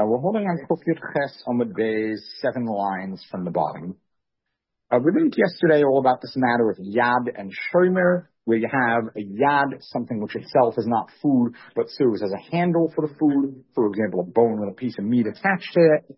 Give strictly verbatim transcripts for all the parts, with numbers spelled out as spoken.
Uh, we're holding on Kuf Yud Ches Amud Beis, seven lines from the bottom. Uh, we learned yesterday all about this matter of yad and shomer, where you have a yad, something which itself is not food, but serves as a handle for the food. For example, a bone with a piece of meat attached to it.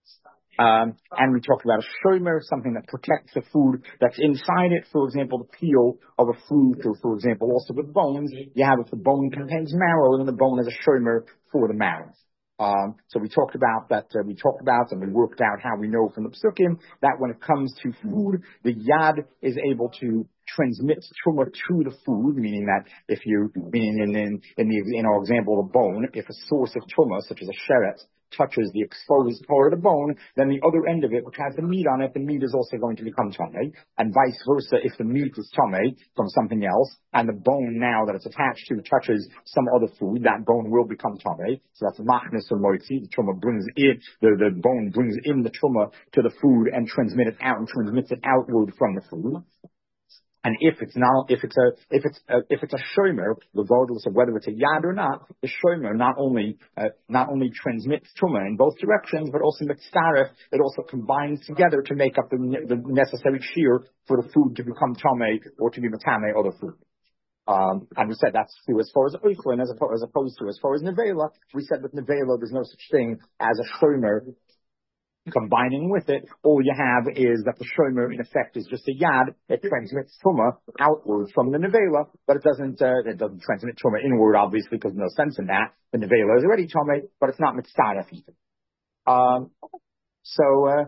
Um, and we talked about a shomer, something that protects the food that's inside it. For example, the peel of a fruit, or for example, also with bones, you have if the bone contains marrow, then the bone is a shomer for the marrow. Um, so we talked about that, uh, we talked about and we worked out how we know from the psukim that when it comes to food, the yad is able to transmit truma to the food, meaning that if you, meaning in, in, in the, in our example of a bone, if a source of truma, such as a sheret, touches the exposed part of the bone, then the other end of it, which has the meat on it, the meat is also going to become tamei, and vice versa. If the meat is tamei from something else, and the bone now that it's attached to touches some other food, that bone will become tamei. So that's machnes or moitzi. The truma brings it, the, the bone brings in the truma to the food and transmits it out and transmits it outward from the food. And if it's not, if it's a, if it's a, if it's a shomer, regardless of whether it's a yad or not, the shomer not only, uh, not only transmits truma in both directions, but also mitzaref, it also combines together to make up the, the necessary shear for the food to become tamei or to be matame other food. Um, and we said that's true as far as oichlin, as opposed, as opposed to as far as nevela. We said with nevela, there's no such thing as a shomer combining with it. All you have is that the shomer in effect is just a yad. It transmits truma outward from the nevela, but it doesn't uh, it doesn't transmit truma inward, obviously, because there's no sense in that. The nevela is already tamei, but it's not mitzaref either. Um, so uh,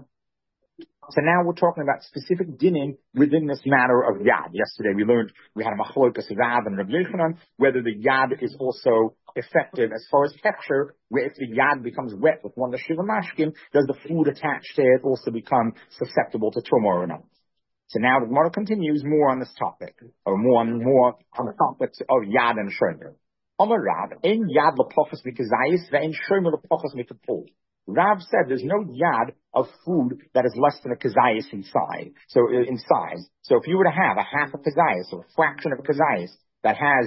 so now we're talking about specific dinim within this matter of yad. Yesterday we learned we had a machlokas Rav and Rav Yochanan whether the yad is also effective as far as texture, where if the yad becomes wet with one of the shiva mashkim, does the food attached to it also become susceptible to truma or not? So now the Gemara continues more on this topic, or more on more on the topics of yad and shomer. Amar Rav, ein yad lepochas mikazayis ve'ein shomer lepochas mikapol. Rav said there's no yad of food that is less than a kazayas inside, so in size. So if you were to have a half a kazayas or a fraction of a kazayas that has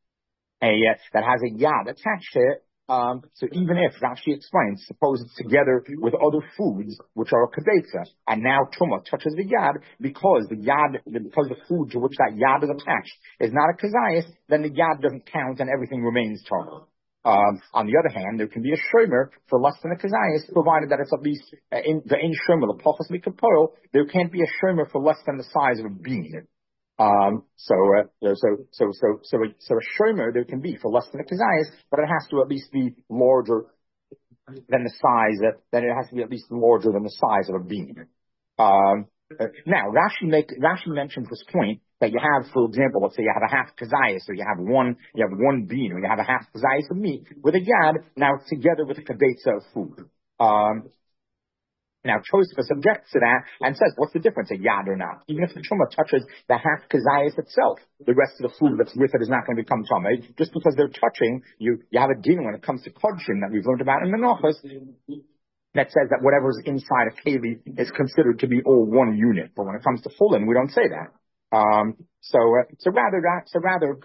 a uh, that has a yad attached to it, um, so even if Rashi explains, suppose it's together with other foods which are a kabetza, and now truma touches the yad because the yad because the food to which that yad is attached is not a kazayas, then the yad doesn't count and everything remains tamei. Um, on the other hand, there can be a shomer for less than a kazayas, provided that it's at least uh, in the in shomer the pachas mikapol. There can't be a shomer for less than the size of a bean. Um, so, uh, so, so, so, so, a, so a shomer there can be for less than a kazayas, but it has to at least be larger than the size. Uh, then it has to be at least larger than the size of a bean. Um, uh, now, Rashi make Rashi mentions this point that you have, for example, let's say you have a half kazayas, so you have one, you have one bean, or you have a half kazayas of meat with a yad. Now it's together with a kabetza of food. Um, Now, Tosfos objects to that and says, what's the difference, a yad or not? Even if the truma touches the half kazayas itself, the rest of the food that's with it is not going to become tamei. Just because they're touching, you you have a din when it comes to kodshim that we've learned about in Menachos that says that whatever's inside a keli is considered to be all one unit. But when it comes to chulin, we don't say that. Um, so, uh, so rather, so rather,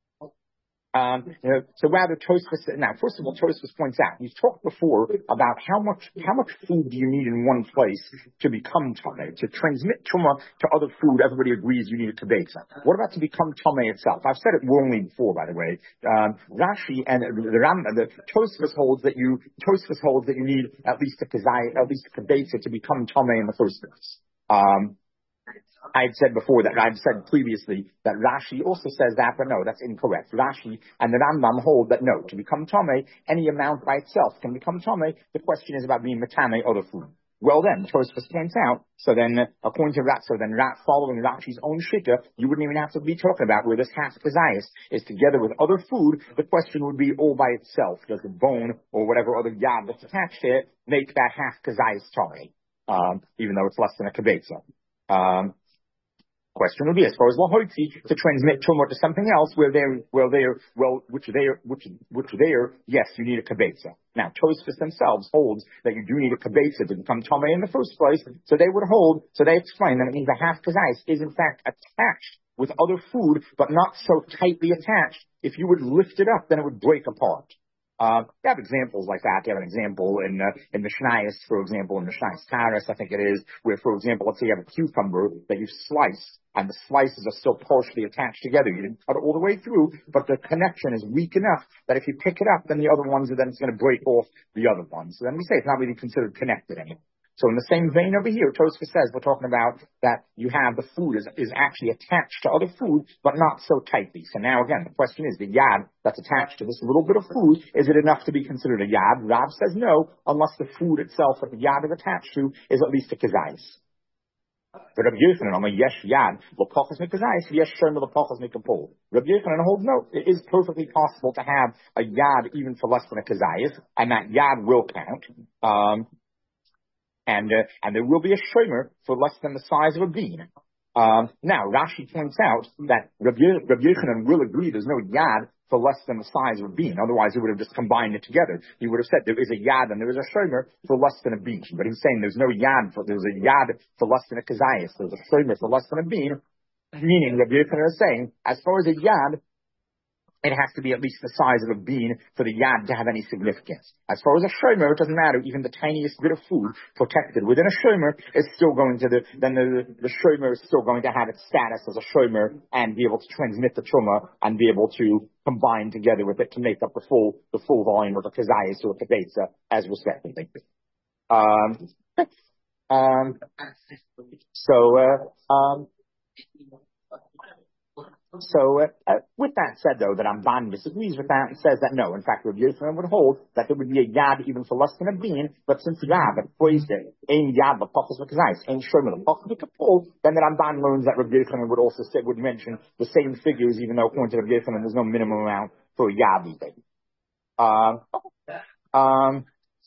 Um, you know, so rather Tosfos, now first of all, Tosfos points out, we've talked before about how much, how much food do you need in one place to become tamei, to transmit truma to other food. Everybody agrees you need a kabetza. What about to become tamei itself? I've said it wrongly before, by the way. Um, Rashi and the Ram, the Tosfos holds that you, Tosfos holds that you need at least a kazai, at least a kabetza to become tamei in the first place. Um, I had said before that, I've said previously that Rashi also says that, but no, that's incorrect. Rashi and the Rambam hold that no, to become tamei, any amount by itself can become tamei. The question is about being matame other food. Well then, Tosfos points out, so then, uh, according to Rat, so then Rat, following Rashi's own shita, you wouldn't even have to be talking about where this half kazayas is together with other food. The question would be all by itself. Does the bone or whatever other yad that's attached to it make that half kazayas tamei? Um, even though it's less than a kabetza. Um, Question would be as far as lahoitzi to transmit truma to something else where they're where they're well which they're which which they're yes you need a kabetza. Now Tosfos themselves holds that you do need a kabetza to become tamei in the first place, so they would hold so they explain that it means the half kazayas is in fact attached with other food but not so tightly attached. If you would lift it up, then it would break apart. Uh, you have examples like that. You have an example in, uh, in Mishnayos, for example, in Mishnayos Taras, I think it is, where, for example, let's say you have a cucumber that you slice, and the slices are still partially attached together. You didn't cut it all the way through, but the connection is weak enough that if you pick it up, then the other ones are then it's going to break off the other ones. So then we say it's not really considered connected anymore. So in the same vein over here, Tosfos says we're talking about that you have the food is, is actually attached to other food, but not so tightly. So now again, the question is the yad that's attached to this little bit of food, is it enough to be considered a yad? Rav says no, unless the food itself that the yad is attached to is at least a kazayis. But Rabbi Yochanan, I'm a yesh yad, l'pachas mikazayis, yesh shomer l'pachas mikapol. Rabbi Yochanan holds no, it is perfectly possible to have a yad even for less than a kazayis, and that yad will count. Um, And, uh, and there will be a shomer for less than the size of a bean. Um, now, Rashi points out that Rabbi, Rabbi Yochanan will agree there's no yad for less than the size of a bean. Otherwise, he would have just combined it together. He would have said there is a yad and there is a shomer for less than a bean. But he's saying there's no yad for, there's a yad for less than a kazayas. There's a shomer for less than a bean. Meaning, Rabbi Yochanan is saying, as far as a yad, it has to be at least the size of a bean for the yad to have any significance. As far as a shomer, it doesn't matter. Even the tiniest bit of food protected within a shomer is still going to the, then the, the shomer is still going to have its status as a shomer and be able to transmit the truma and be able to combine together with it to make up the full, the full volume of a kazayas or a kedetza as respectively. Um, um, so, uh, um, So, uh, uh, with that said, though, that Ramban disagrees with that and says that no, in fact, Rabbi Yochanan would hold that there would be a yad even for less than a bean, but since Rav had praised it, ein yad l'pachas v'kazayis, ein shomer l'pachas v'kapol, then the Ramban learns that Rabbi Yochanan would also say, would mention the same figures, even though according to Rabbi Yochanan, there's no minimum amount for a yad either. Um, um,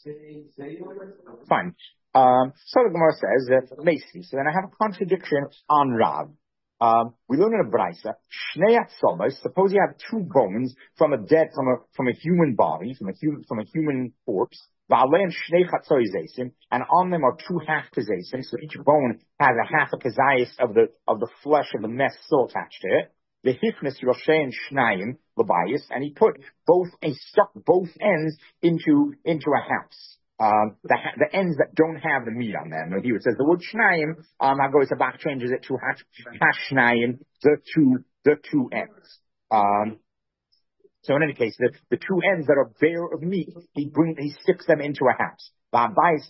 fine. Um, so the Gemara says that basically, so then I have a contradiction on Rav. Um, we learn in a brisa, shnei atzomos, suppose you have two bones from a dead, from a, from a human body, from a human, from a human corpse, v'aleim shnei chatzoizesim, and on them are two half kazesim, so each bone has a half a kazayis of the, of the flesh of the mess still attached to it. The hifnis roshein shnayim, l'bayis, and he put both, he stuck both ends into, into a house. Um, the, the ends that don't have the meat on them. Here it says the word shnayim, um, Hagoy Sabach changes it to hashnayim, the two, the two ends. Um, so in any case, the, the two ends that are bare of meat, he brings, he sticks them into a house. So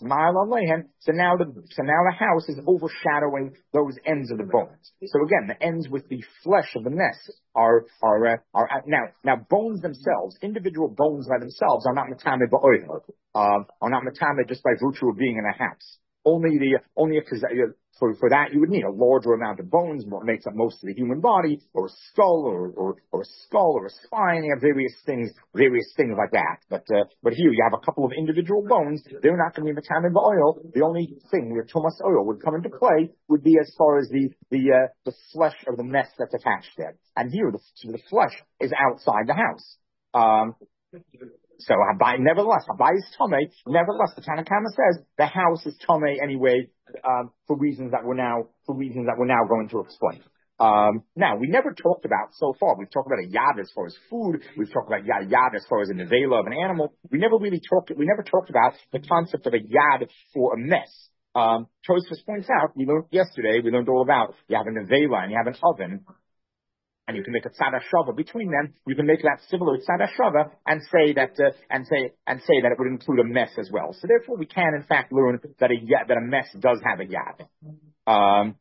now the, so now the house is overshadowing those ends of the bones. So again, the ends with the flesh of the mess are, are, uh, are, uh, now, now bones themselves, individual bones by themselves are not matame ba'oil, um, are not matame just by virtue of being in a house. Only the, only if, for, for that you would need a larger amount of bones, what makes up most of the human body, or a skull, or, or, or a skull, or a spine, you have various things, various things like that. But, uh, but here you have a couple of individual bones, they're not going to be matame ba'oil. The only thing where Tumas oil would come into play would be as far as the, the, uh, the flesh of the mess that's attached there. And here the, the flesh is outside the house. Um, So, nevertheless, Habai is Tomei. Nevertheless, the Tanna Kama says the house is Tomei anyway, um, for reasons that we're now, for reasons that we're now going to explain. Um, now, we never talked about, so far, we've talked about a yad as far as food, we've talked about yad, yad as far as a nevela of an animal. We never really talked, we never talked about the concept of a yad for a mess. Um, Tosfos points out, we learned yesterday, we learned all about, you have a nevela and you have an oven, and you can make a tzad shava between them. You can make that similar tzad shava and say that uh, and say and say that it would include a mess as well. So therefore, we can in fact learn that a that a mess does have a yad. Um,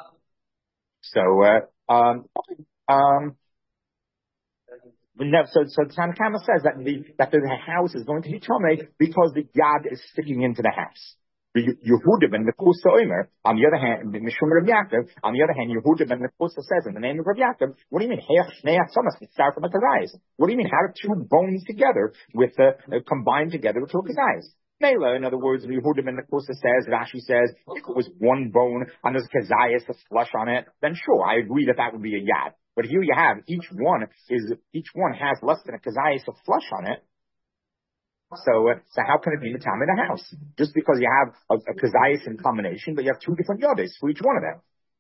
so uh, um, um, so so Tanna Kama says that the that the house is going to be tomei because the yad is sticking into the house. Yehuda ben Mekusa Omer, on the other hand, Mishum Rav Yaakov, on the other hand, Yehuda ben Mekusa says in the name of Rav Yaakov, what do you mean? Start from a kazayis. What do you mean? How are two bones together with, uh, uh, combined together with two kazayis? Mela, in other words, Yehuda ben Mekusa says, Rashi says, if it was one bone and there's kazayis, the flesh on it, then sure, I agree that that would be a yad. But here you have, each one is, each one has less than a kazayis of flesh on it. So, uh, so how can it be the time in the house? Just because you have a, a kazayis in combination, but you have two different yodes for each one of them.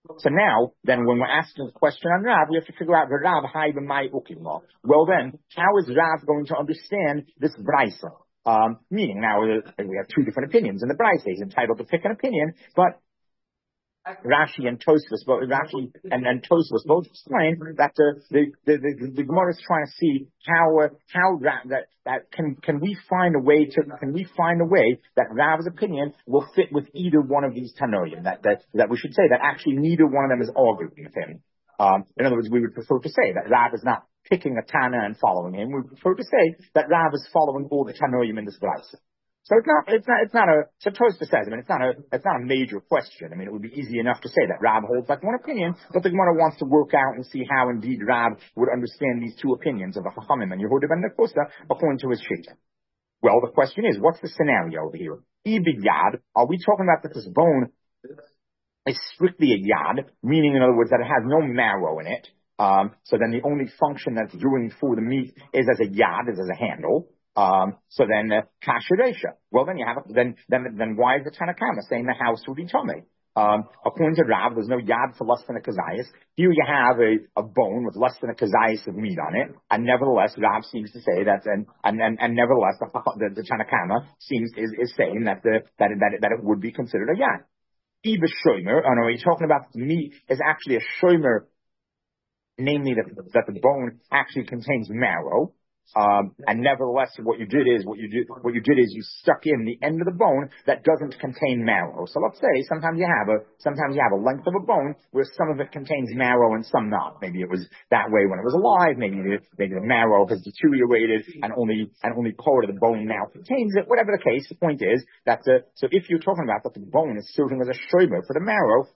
So now, then when we're asking the question on Rav, we have to figure out the Rav Hai b'mai ukimah. Well then, how is Rav going to understand this brisa? Um, meaning now we have two different opinions in the brisa. He's entitled to pick an opinion, but Rashi and Tosfos, both Rashi and, and Tosfos both explain that the the the, the, the Gemara is trying to see how uh, how Rav, that that can can we find a way to can we find a way that Rav's opinion will fit with either one of these Tanoim, that that that we should say that actually neither one of them is arguing with him. Um, in other words, we would prefer to say that Rav is not picking a Tana and following him. We would prefer to say that Rav is following all the Tanoim in this brisa. So it's not, it's not, it's not a, so Tosfos says, I mean, it's not a, it's not a major question. I mean, it would be easy enough to say that Rav holds like one opinion, but the Gemara wants to work out and see how indeed Rav would understand these two opinions of the Chachamim and Yehuda ben Nekusa according to his Shita. Well, the question is, what's the scenario over here? Ibid Yad, are we talking about that this bone is strictly a Yad, meaning in other words that it has no marrow in it, um, so then the only function that's doing for the meat is as a Yad, is as a handle. Um, so then, uh, kasheresha. Well, then you have, a, then, then, then why is the Tanakama saying the house would be tummy? Um, according to Rav, there's no yad for less than a kazayas. Here you have a, a bone with less than a kazayas of meat on it, and nevertheless, Rav seems to say that, and, and, and, and nevertheless, the, the, the Tanakama seems, is, is saying that the, that, that, that it would be considered a yad. Iba shomer, oh no, he's talking about the meat is actually a shomer, namely that, that the bone actually contains marrow. Um, and nevertheless, what you did is, what you did, what you did is you stuck in the end of the bone that doesn't contain marrow. So let's say sometimes you have a, sometimes you have a length of a bone where some of it contains marrow and some not. Maybe it was that way when it was alive. Maybe the, maybe the marrow has deteriorated and only, and only part of the bone now contains it. Whatever the case, the point is that the, so if you're talking about that the bone is serving as a shomer for the marrow,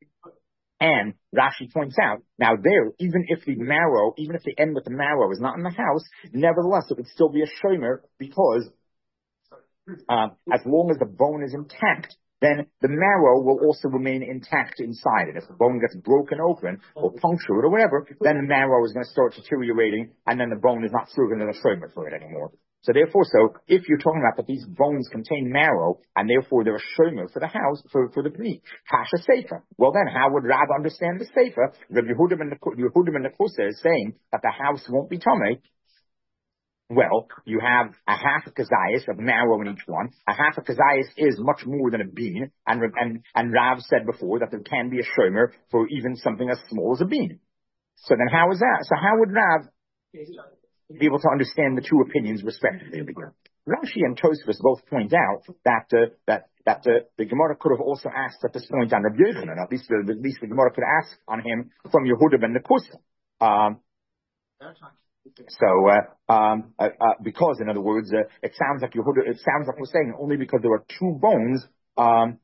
and Rashi points out, now there, even if the marrow, even if the end with the marrow is not in the house, nevertheless, it would still be a shomer because uh, as long as the bone is intact, then the marrow will also remain intact inside it. If the bone gets broken open or punctured or whatever, then the marrow is going to start deteriorating, and then the bone is not serving as a shomer for it anymore. So therefore, so if you're talking about that these bones contain marrow, and therefore they're a shomer for the house, for, for the meat, kasha sefer. Well then, how would Rav understand the sefer? Rabbi Yehuda ben Nekusa is saying that the house won't be tummy. Well, you have a half a kazayas of marrow in each one. A half a kazayas is much more than a bean, and, and, and Rav said before that there can be a shomer for even something as small as a bean. So then how is that? So how would Rav be able to understand the two opinions respectively? Rashi and Tosfos both point out that uh, that that uh, the Gemara could have also asked at this point on Rabbi Yochanan. At least, uh, at least the Gemara could ask on him from Yehuda ben Nekusa. Um, so, uh, um, uh, uh, because in other words, uh, it sounds like Yehuda, it sounds like we're saying only because there are two bones. Um,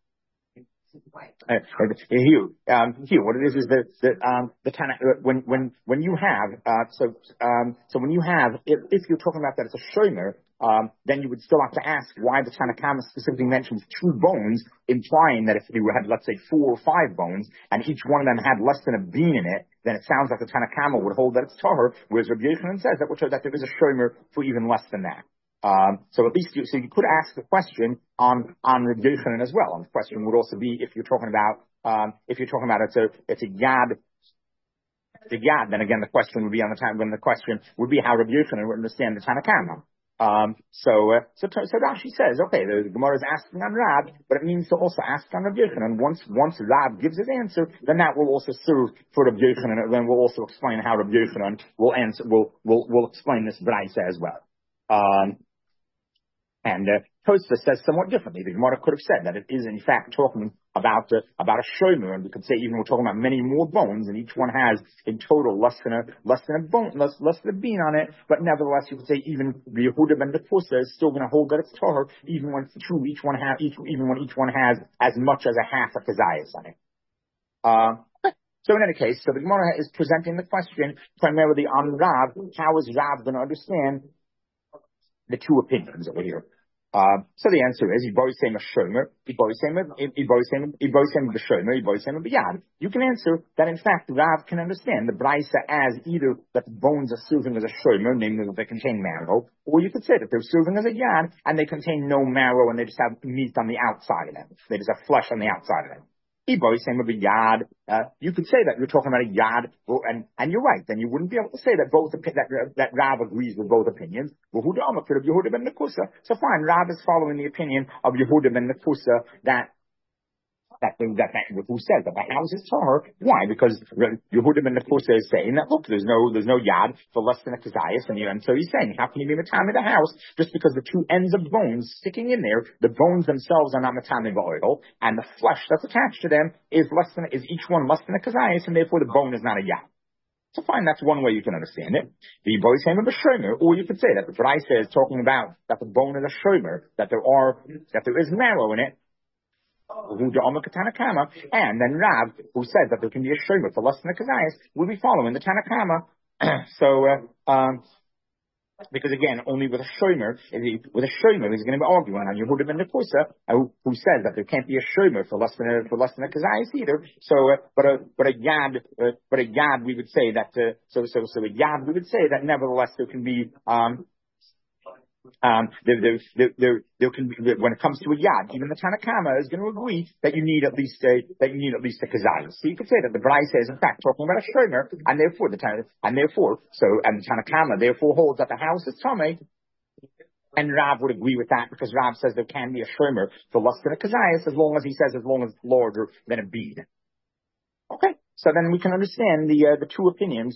Uh, here, um, here, what it is is that that um, the Tana, uh, when when when you have uh, so um, so when you have if, if you're talking about that it's a shomer, um, then you would still have to ask why the Tanakama specifically mentions two bones, implying that if you had let's say four or five bones and each one of them had less than a bean in it, then it sounds like the Tanakama would hold that it's tahor, whereas Rabbi Yochanan says that, which that there is a shomer for even less than that. Um, so at least you, so you could ask the question on, on Rabbi Yochanan as well. And the question would also be if you're talking about, um, if you're talking about it's a, it's a yad, it's a yad, then again the question would be on the time when the question would be how Rabbi Yochanan would understand the Tanakama. Um, so, uh, so, so Rashi says, okay, the, the Gemara is asking on Rab, but it means to also ask on Rabbi Yochanan. Once, once Rab gives his answer, then that will also serve for Rabbi Yochanan, and then we'll also explain how Rabbi Yochanan will answer, will, will, will explain this Braisa as well. Um, And uh, Tosfos says somewhat differently. The Gemara could have said that it is in fact talking about uh, about a shomer, and we could say even we're talking about many more bones, and each one has in total less than a less than a bone, less less than a bean on it. But nevertheless, you could say even Yehuda ben Nekusa is still going to hold that it's tahor, even when two each one have each even when each one has as much as a half a kazayas on it. Uh, So in any case, so the Gemara is presenting the question primarily on Rav. How is Rav going to understand the two opinions over here? Uh, so the answer is, Iboisem a shomer, Iboisem a shomer, Iboisem a biyad. You can answer that in fact Rav can understand the Braisa as either that the bones are serving as a shomer, namely that they contain marrow, or you could say that they're serving as a yad and they contain no marrow and they just have meat on the outside of them. They just have flesh on the outside of them. Iboy, same with a yad. Uh, you could say that you're talking about a yad, and, and you're right. Then you wouldn't be able to say that both, that, that Rav agrees with both opinions. Yehuda Amar of Yehuda ben Nekusa. So fine, Rav is following the opinion of Yehuda ben Nekusa that That, that, that who says that the house is Tahor. Why? Because Yehuda ben Nekusa is saying that, look, there's no, there's no yad for less than a kazayas, and, and so he's saying, how can you be matame the house just because the two ends of bones sticking in there, the bones themselves are not matame oil, and the flesh that's attached to them is less than, is each one less than a kazayas, and therefore the bone is not a yad. So fine, that's one way you can understand it. The boy saying of a shomer, or you could say that the Braisa is talking about that the bone is a shomer, that there are, that there is marrow in it, and then Rav, who says that there can be a shomer for less than a kazayas, will be following the Tanakama. so, uh, um, because again, only with a shomer, with a shomer, he's going to be arguing on Yehuda ben Nekusa, who, who says that there can't be a shomer for less than a, for less than a kazayas either. So, uh, but a, but a yad, uh, but a yad, we would say that, uh, so, so, so a yad, we would say that nevertheless there can be, um, Um, there, there, there, there, there can be, when it comes to a yad, even the Tanakama is going to agree that you need at least a, that you need at least a kazayas. So you could say that the Braisa is in fact talking about a shomer, and therefore the Tan, and therefore, so, and the Tanakama therefore holds that the house is Tomei, and Rav would agree with that because Rav says there can be a shomer for less than a kazayas as long as he says as long as it's larger than a bead. Okay, so then we can understand the, uh, the two opinions.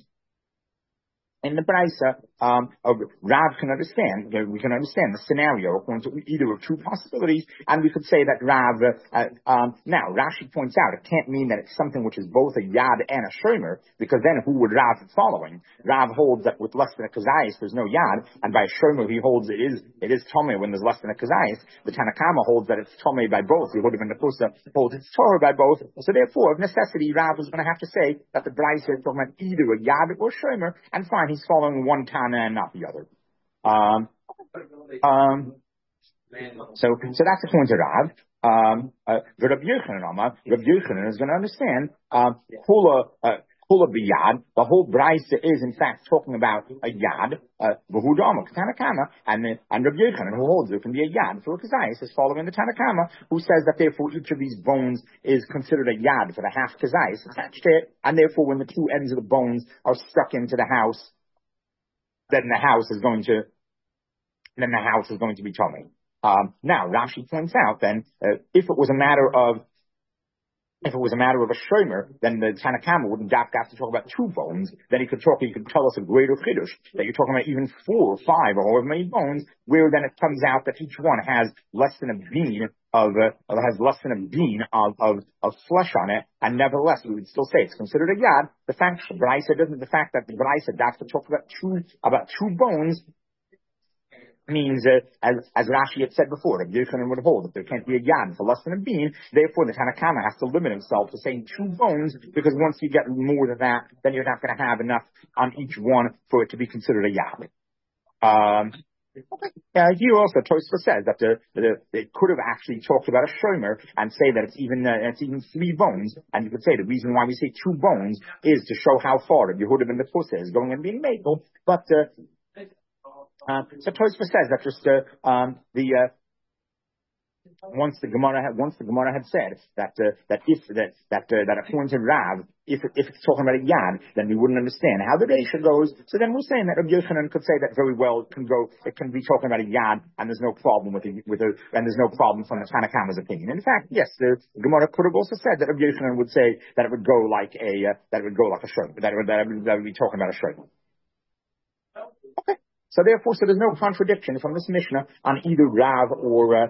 In the Braisa, um, Rav can understand, we can understand the scenario according to either of two possibilities, and we could say that Rav, uh, um, now, Rashi points out, it can't mean that it's something which is both a yad and a shomer, because then who would Rav be following? Rav holds that with less than a kazayas, there's no yad, and by a shomer, he holds it is, it is tomei when there's less than a kazayas. The Tanakama holds that it's tomei by both. Yehuda ben Nekusa holds it's Torah by both. So therefore, of necessity, Rav was going to have to say that the Braisa is talking about either a yad or shomer, and fine, he's following one Tana and not the other. Um, um, so, so that's the point of Rav. Um, uh, Rabbi Yochanan, Rabbi Yochanan is going to understand, um, Hula, uh, Hula b'yad, the whole Braisa is in fact talking about a yad, uh, v'hudama, Tanakama, and, the, and Rabbi Yochanan, who holds it can be a yad for a kazayas, is following the Tanakama, who says that therefore each of these bones is considered a yad for the half kazayas attached to it, and therefore when the two ends of the bones are stuck into the house, then the house is going to, then the house is going to be tummy. Um, now, Rashi points out then, uh, if it was a matter of, if it was a matter of a shomer, then the Tanakama wouldn't have to talk about two bones. Then he could talk, he could tell us a greater chiddush, that you're talking about even four or five or however many bones, where then it comes out that each one has less than a bean of, uh, has less than a bean of, of, of flesh on it, and nevertheless, we would still say it's considered a yad. The fact, the Braisa doesn't, the fact that the Braisa has to talk about two, about two bones, means, uh, as, as Rashi had said before, Rabbi Yochanan would hold that there can't be a yad for less than a bean. Therefore, the Tanakama has to limit himself to saying two bones, because once you get more than that, then you're not going to have enough on each one for it to be considered a yad. Um, uh, here also, Tosfos says that the, the, they could have actually talked about a shomer and say that it's even uh, it's even three bones, and you could say the reason why we say two bones is to show how far the Yehuda ben Nekusa is going and being makel, but uh, Uh, so Tosfos says that just uh, um, the uh, once the Gemara had once the Gemara had said that uh, that if that that uh, that according to Rav, if if it's talking about a yad, then we wouldn't understand how the Reisha goes. So then we're saying that Rabbi Yochanan could say that very well. It can go. It can be talking about a yad, and there's no problem with it, with a, and there's no problem from the Tanakama's opinion. In fact, yes, the Gemara could have also said that Rabbi Yochanan would say that it would go like a uh, that it would go like a shor, that it would, that it would, that it would be talking about a shor. Okay. So therefore, so there's no contradiction from this Mishnah on either Rav or uh,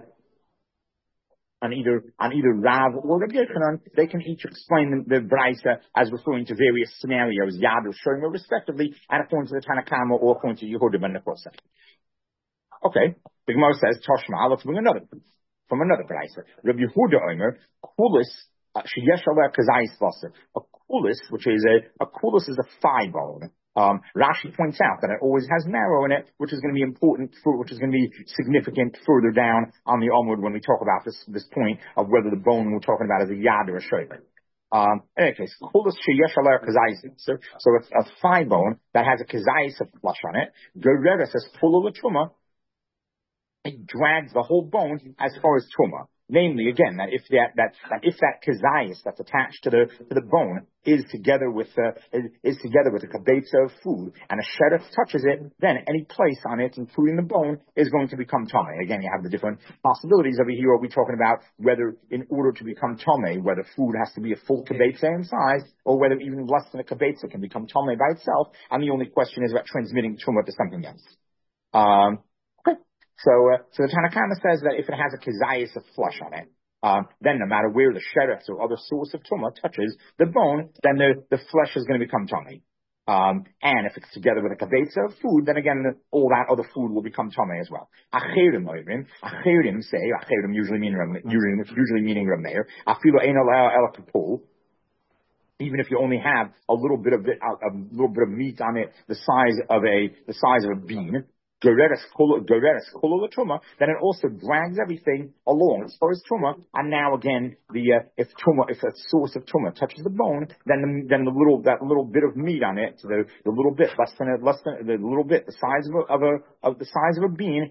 on either on either Rav or Rabbi Yochanan. They can each explain the, the Braisa as referring to various scenarios, Yad or Shomer, respectively, and according to the Tanakama or according to Yehuda ben Nekusa. Okay, the Gemara says Toshma. Let's bring another from another Braisa. Rabbi Yehuda Omer Kulis sheyesh aleh kazayis vaser. A kulis, which is a a kulis is a thigh bone. Um, Rashi points out that it always has marrow in it, which is going to be important, for, which is going to be significant further down on the Omud when we talk about this this point of whether the bone we're talking about is a yad or a shomer. Um, in any case, kulis sheyesh aleh kazayis. So, so a, a thigh bone that has a kazayis of flesh on it, gereres as full of truma, it drags the whole bone as far as truma. namely, again, that if that, that, that if that kazayas that's attached to the, to the bone is together with, uh, is, is together with a kabetza of food, and a sheriff touches it, then any place on it, including the bone, is going to become tamei. Again, you have the different possibilities over here. Are we talking about whether in order to become tamei, whether food has to be a full kabetza in size, or whether even less than a kabetza can become tamei by itself? And the only question is about transmitting tumah to something else. Um, okay. So, uh, so the Tanakama says that if it has a kazayas of flesh on it, um, then no matter where the sheretz or other source of tumah touches the bone, then the, the flesh is going to become tamei. Um, and if it's together with a kabetza of food, then again, the, all that other food will become tamei as well. Acherim oivrim, acherim say, acherim usually meaning, usually, usually meaning Rameir, afilo ein ala ela kapul, even if you only have a little bit of it, a, a little bit of meat on it, the size of a, the size of a bean, Gereres kolo truma, then it also drags everything along as far as truma. And now again, the uh, if truma, if a source of truma touches the bone, then the, then the little that little bit of meat on it, the the little bit less than a, less than the little bit the size of a of a of the size of a bean,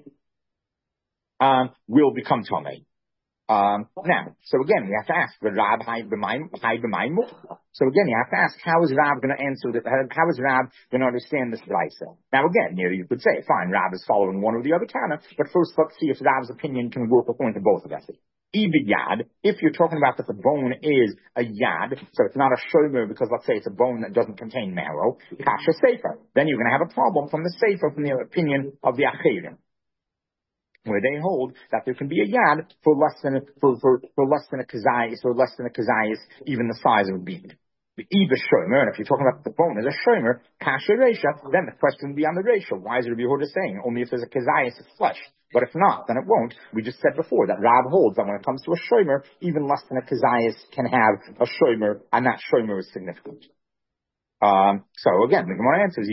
um, will become tamei. Um, now, so again, we have to ask, the Rab hide b'mayim, hide b'mayim. So again, you have to ask, how is Rab going to answer that? How is Rab going to understand this brisa? Now again, you know, you could say, fine, Rab is following one or the other Tana, but first let's see if Rab's opinion can work according to both of us. Ibid yad, if you're talking about that the bone is a yad, so it's not a shomer because let's say it's a bone that doesn't contain marrow, kasha sefer, then you're going to have a problem from the sefer, from the opinion of the achirim, where they hold that there can be a yad for less than a, for, for, for less than a kazayis, or less than a kazayis, even the size of a bead. The Eva shomer, and if you're talking about the bone as a shomer, kasha reisha, then the question would be on the reisha. Why is Rabbi Yehuda saying only if there's a kazayis, it's flesh? But if not, then it won't. We just said before that Rab holds that when it comes to a shomer, even less than a kazayis can have a shomer, and that shomer is significant. Um, so again, the Gemara answers,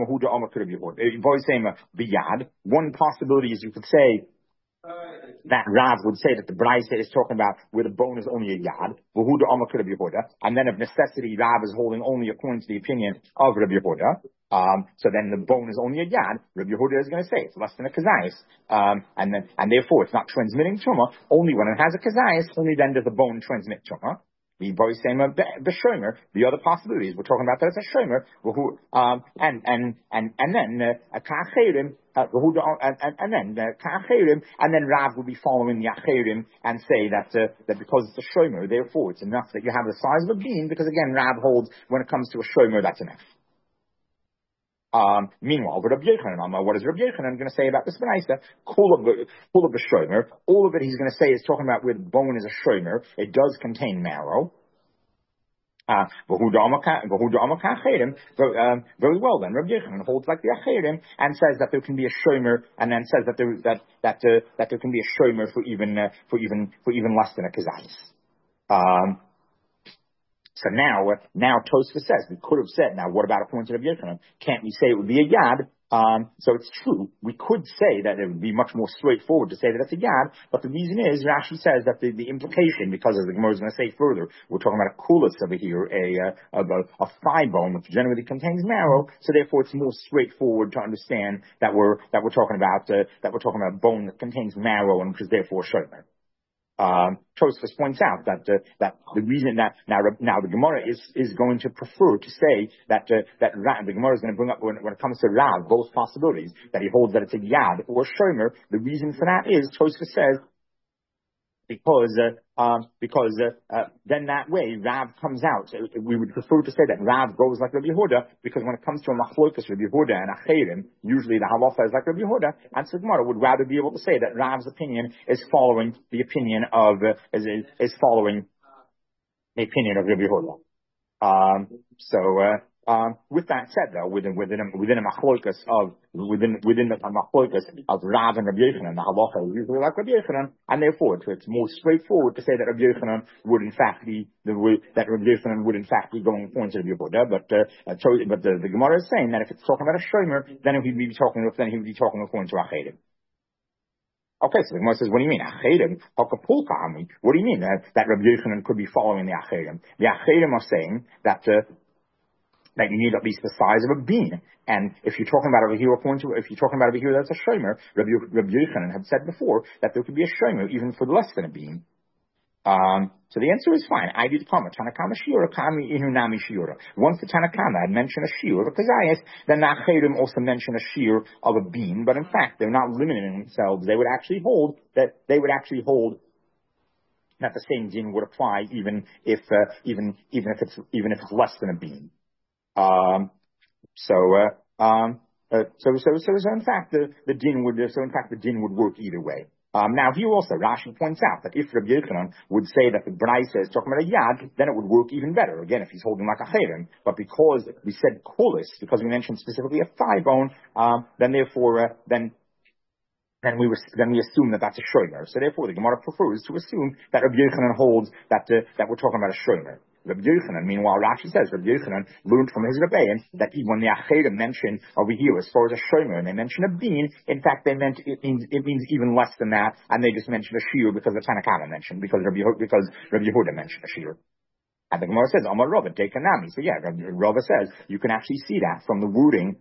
biyad. One possibility is you could say that Rav would say that the Braisa is talking about where the bone is only a yad, and then of necessity Rav is holding only according to the opinion of Rabbi Yehuda. Um, so then the bone is only a yad. Rabbi Yehuda is going to say it's less than a kazayis, um, and then and therefore it's not transmitting tumah. Only when it has a kazayis, only then does the bone transmit tumah. The boisema b'shomer. The other possibilities we're talking about that it's a shomer, um, and and and and then a uh, ka'achirim, uh, and, and, and then uh, ka'achirim, and then Rav will be following the achirim and say that uh, that because it's a shomer, therefore it's enough that you have the size of a bean. Because again, Rav holds when it comes to a shomer, that's enough. Um, meanwhile, Rabbi Yechanan, what is Rabbi Yechanan going to say about this Braisa? Kula b'shomer. All of it he's going to say is talking about where the bone is a shomer. It does contain marrow. Uh, very well then, Rabbi Yechanan holds like the Achirim and says that there can be a shomer, and then says that there that that uh, that there can be a shomer for even uh, for even for even less than a kazayis. Um, So now, now Tosfos says, we could have said, now what about according to Rabbi Yechanan? Can't we say it would be a yad? Um, so it's true. We could say that it would be much more straightforward to say that it's a yad, but the reason is, Rashi says that the, the implication, because as the Gemara is going to say further, we're talking about a kulas over here, a, a, a, a thigh bone, which generally contains marrow, so therefore it's more straightforward to understand that we're, that we're talking about, uh, that we're talking about a bone that contains marrow and which is therefore shomer. Um, Tosfos points out that uh, that the reason that now now the Gemara is is going to prefer to say that uh, that Rav, the Gemara is going to bring up when, when it comes to Rav both possibilities, that he holds that it's a yad or shomer. The reason for that is Tosfos says because uh, um, because uh, uh, then that way Rav comes out. We would prefer to say that Rav goes like Rabbi Yehuda, because when it comes to a machlokas Rabbi Yehuda and Achirim, usually the halacha is like Rabbi Yehuda, and so Gemara would rather be able to say that Rav's opinion is following the opinion of uh, is is following the opinion of Rabbi Yehuda. Um, so. Uh, Um, with that said, though, within within a, within a machlokas of within within the machlokas of Rav and Rabbi Yechanan, the halacha is usually like Rabbi Yechanan, and therefore it's more straightforward to say that Rabbi Yechanan would in fact be the that Rabbi Yechanan would in fact be going according to Rabbi Yehuda. But uh, so, but the, the Gemara is saying that if it's talking about a shomer, then he would be talking then he would be talking according to Achedim. Okay, so the Gemara says, what do you mean? Achedim? What do you mean that, that Rabbi Yechanan could be following the Achedim? The Achedim are saying that. Uh, that you need at least the size of a bean. And if you're talking about over here, according to, if you're talking about over here, that's a shomer. Rabbi, Rabbi Yochanan had said before that there could be a shomer even for less than a bean. Um, so the answer is fine. I did Kama, Tanakama Shiura, Kami Inunami Shiura. Once the Tanakama had mentioned a Shiur of Kazayas, then the Acherim also mentioned a Shiur of a bean, but in fact, they're not limiting themselves. They would actually hold that, they would actually hold that the same din would apply even if, uh, even, even if it's, even if it's less than a bean. Um, so, uh, um, uh, so, so, so, so in fact, the, the din would, so in fact, the din would work either way. Um, now here also, Rashi points out that if Rabbi Yochanan would say that the Braisa is talking about a yad, then it would work even better. Again, if he's holding like a chayrim, but because we said kulis, because we mentioned specifically a thigh bone, um, then therefore, uh, then then we, then we assume that that's a shomer. So therefore, the Gemara prefers to assume that Rabbi Yochanan holds that, uh, that we're talking about a shomer. Rabbi Yochanan, meanwhile, Rashi says Rabbi Yochanan learned from his Rebbein that even when the Acherim mentioned over here as far as a shomer, and they mentioned a bean, in fact, they meant it means it means even less than that, and they just mentioned a shiur because the Tanakama mentioned, because Rabbi because Rabbi Yehuda mentioned a shiur. And the Gemara says, Amar Rava, Dekanami. So yeah, Rava says you can actually see that from the wording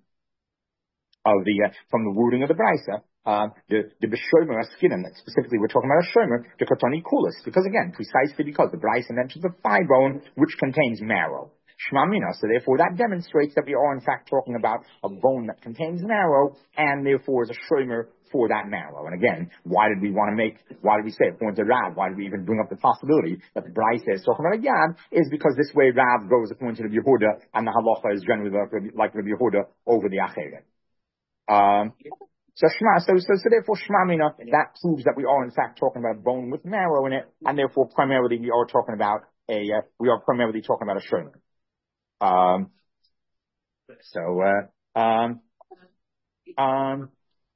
of the uh, from the wording of the Braisa. Uh, the the b'shomer askinim, that specifically we're talking about a shomer, the katani kulis, because again, precisely because the Braisa mentions a thigh bone which contains marrow. Shmamina, so therefore that demonstrates that we are in fact talking about a bone that contains marrow, and therefore is a shomer for that marrow. And again, why did we want to make, why did we say according to Rav, why did we even bring up the possibility that the Braisa is talking about a yad, is because this way Rav goes according to the Yehuda, and the halacha is generally like the Yehuda over the Acherim. Um, So Shema, so, so, so therefore Shmamina, that proves that we are in fact talking about bone with marrow in it, and therefore primarily we are talking about a, uh, we are primarily talking about a shomer. Um, so, uh, um, um,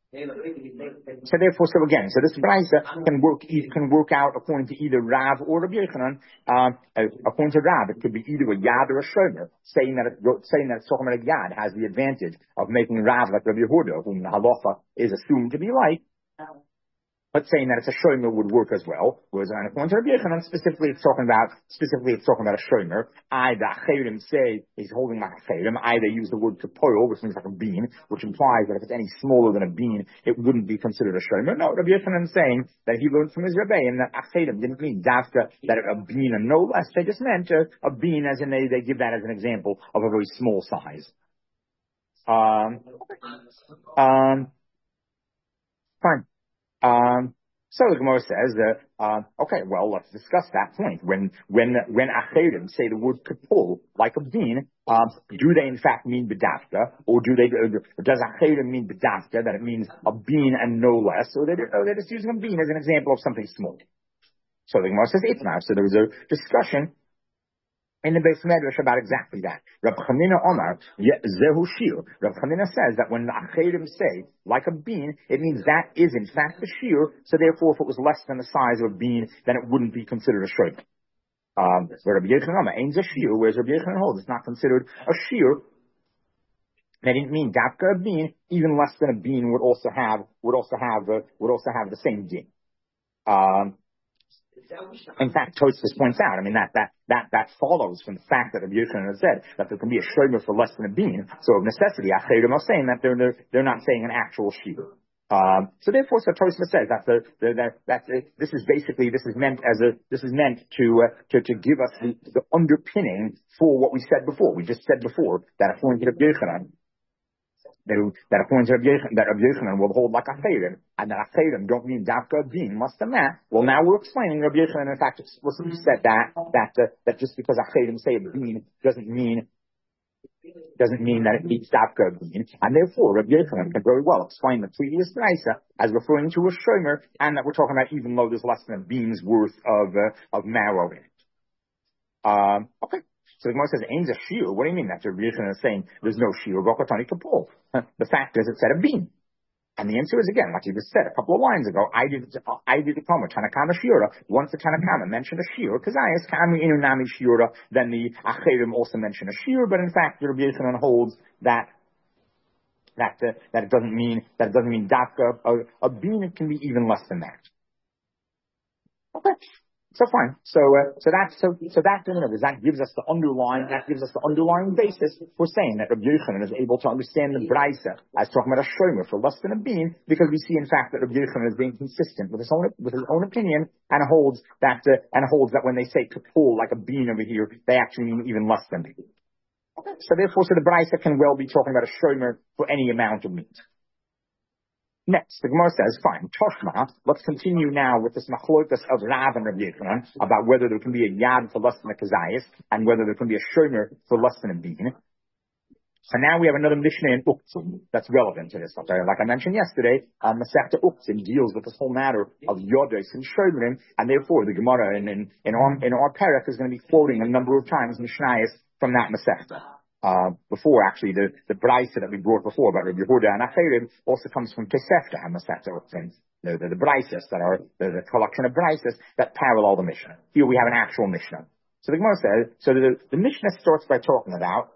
so therefore, so again, so this Braisa can work, can work out according to either Rav or Rabbi Yochanan. Um, according to Rav, it could be either a yad or a shomer, saying that it, saying that it's talking about a yad has the advantage of making Rav like Rabbi Yehuda, whom the halacha is assumed to be like. But saying that it's a shomer would work as well. Whereas according to Rabbi Yochanan, specifically it's talking about, specifically it's talking about a shomer. I, the acherim say he's holding like a acherim. I, they use the word kapoil, which means like a bean, which implies that if it's any smaller than a bean, it wouldn't be considered a shomer. No, Rabbi Yochanan is saying that he learned from his Rebbe, and that acherim didn't mean dafka, that a bean and no less. They just meant a, a bean, as in they, they give that as an example of a very small size. Um, um, fine. Um, so the Gemara says that, uh, okay, well, let's discuss that point. When, when, when acherim say the word kapul, like a bean, um, do they in fact mean bedafka, or do they, or does acherim mean bedafka, that it means a bean and no less, or they, or they're just using a bean as an example of something small? So the Gemara says itmar. So there was a discussion in the Beis Medrash about exactly that. Rab Chanina Omar, Zehu Shir. Rab Chanina says that when the Acherim say, like a bean, it means that is in fact a Shir, so therefore if it was less than the size of a bean, then it wouldn't be considered a Shir. Um, where Rabbi Yochanan Omar, ain't a Shir, whereas Rabbi Yochanan holds it's not considered a Shir. That didn't mean dafka a bean, even less than a bean would also have, would also have, uh, would also have the same din. Um, In fact, Tosfos points out, I mean, that, that, that, that follows from the fact that Rabbi Yochanan has said that there can be a shomer for less than a bean. So of necessity, Acherim are saying that they're, they're, they're not saying an actual shiur. Um, so therefore, so Tosfos says that the, the, that, that, uh, this is basically, this is meant as a, this is meant to, uh, to, to give us the, the underpinning for what we said before. We just said before that according to Rabbi Yochanan, That, that according to Rabbi Yochanan, that Rabbi Yochanan will hold like a chayrim, and that a chayrim don't mean dafka bean, must have that. Well, now we're explaining Rabbi Yochanan, in fact, explicitly said that, that, uh, that just because a chayrim say a bean doesn't mean, doesn't mean that it means dafka bean, and therefore Rabbi Yochanan can very well explain the previous Braisa as referring to a shomer, and that we're talking about even though there's less than a bean's worth of, uh, of marrow in it. Um, okay. So the Gemara says, "Ain't a shiur." What do you mean that Rabbi Yochanan is saying there's no shiur? V'katani kapol. The fact is, it said a bean, and the answer is again, like you just said a couple of lines ago. I did, I did the Talmud Tanakama shiura. Once the Tanakama mentioned a shiur, because I asked Kami Inunami shiura, then the Acherim also mentioned a shiur. But in fact, Rabbi Yochanan holds that that uh, that it doesn't mean that it doesn't mean dafka. A, a bean, it can be even less than that. Okay. So fine. So, uh, so that, so, so that, in other words, that gives us the underlying, that gives us the underlying basis for saying that Rabbi Yochanan is able to understand the Braisa as talking about a shomer for less than a bean, because we see in fact that Rabbi Yochanan is being consistent with his own, with his own opinion, and holds that, uh, and holds that when they say to pull like a bean over here, they actually mean even less than a bean. So therefore, so the Braisa can well be talking about a shomer for any amount of meat. Next, the Gemara says, fine, Toshma, let's continue now with this machlokas of Rav and Rabbi Yochanan about whether there can be a yad for less than a kazayas and whether there can be a shomer for less than a bean. So now we have another Mishnah in Uktzin that's relevant to this. Like I mentioned yesterday, um, Masechta Uktzin deals with this whole matter of Yodos and Shomerim, and therefore the Gemara in, in, in our, in our parak is going to be quoting a number of times Mishnayos from that Masechta. Uh, before actually the, the Braisa that we brought before about Rabbi Yehuda and Acherim also comes from Tosefta and Masechta Uktzin. The, the, the Braisas that are, the, the collection of Braisas that parallel the Mishnah. Here we have an actual Mishnah. So the Gemara says, so the, the Mishnah starts by talking about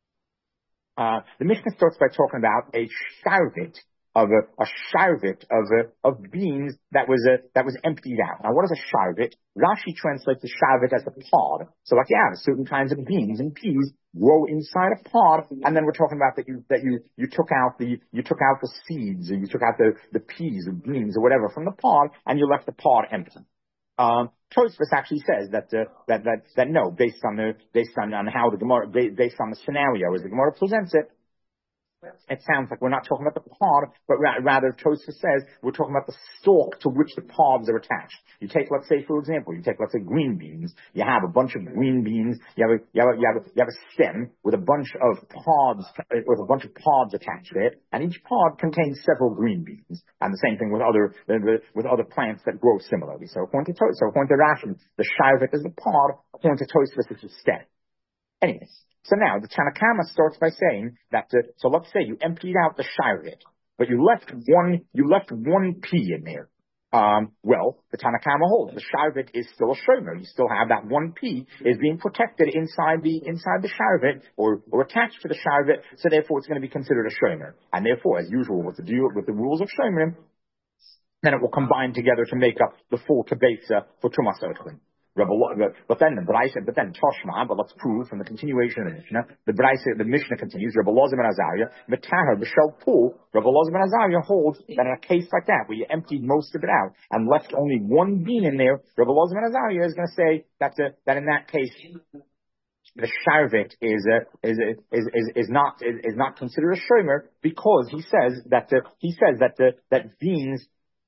Uh, the Mishnah starts by talking about a sharvit of a, a sharvit of a, of beans that was a, that was emptied out. Now, what is a sharvit? Rashi translates the sharvit as a pod. So, like, yeah, certain kinds of beans and peas grow inside a pod, and then we're talking about that you that you you took out the you took out the seeds, or you took out the the peas or beans or whatever from the pod, and you left the pod empty. Um, Tosfos actually says that, uh, that, that, that no, based on the, based on, on how the Gemara, based on the scenario as the Gemara presents it, it sounds like we're not talking about the pod, but ra- rather Tosfos says we're talking about the stalk to which the pods are attached. You take, let's say, for example, you take, let's say, green beans. You have a bunch of green beans. You have a, you have a, you have a, you have a stem with a bunch of pods, with a bunch of pods attached to it, and each pod contains several green beans. And the same thing with other, with other plants that grow similarly. So according to Tosfos, so according to Rashi, the sharvit is the pod. According to Tosfos, it's a stem. Anyways, so now the Tanna Kama starts by saying that, uh, so let's say you emptied out the sharvit, but you left one, you left one pea in there. Um, well, the Tanna Kama holds the sharvit is still a shomer. You still have that one pea is being protected inside the, inside the sharvit or, or attached to the sharvit, so therefore it's going to be considered a shomer. And therefore, as usual with the deal, with the rules of shomer, then it will combine together to make up the full kibetza for Tumas Otzlin. But then the Braisa, but then Toshma, but let's prove from the continuation of the Mishnah, the Braisa, the Mishnah continues, Rabbi Elazar ben Azariah, Metaher, B'Shel Pool, Rabbi Elazar ben Azariah holds that in a case like that, where you emptied most of it out and left only one bean in there, Rabbi Elazar ben Azariah is going to say that, uh, that in that case, the sharvit is, uh, is, is, is, is not, is, is not considered a shomer because he says that, uh, he says that, uh, that beans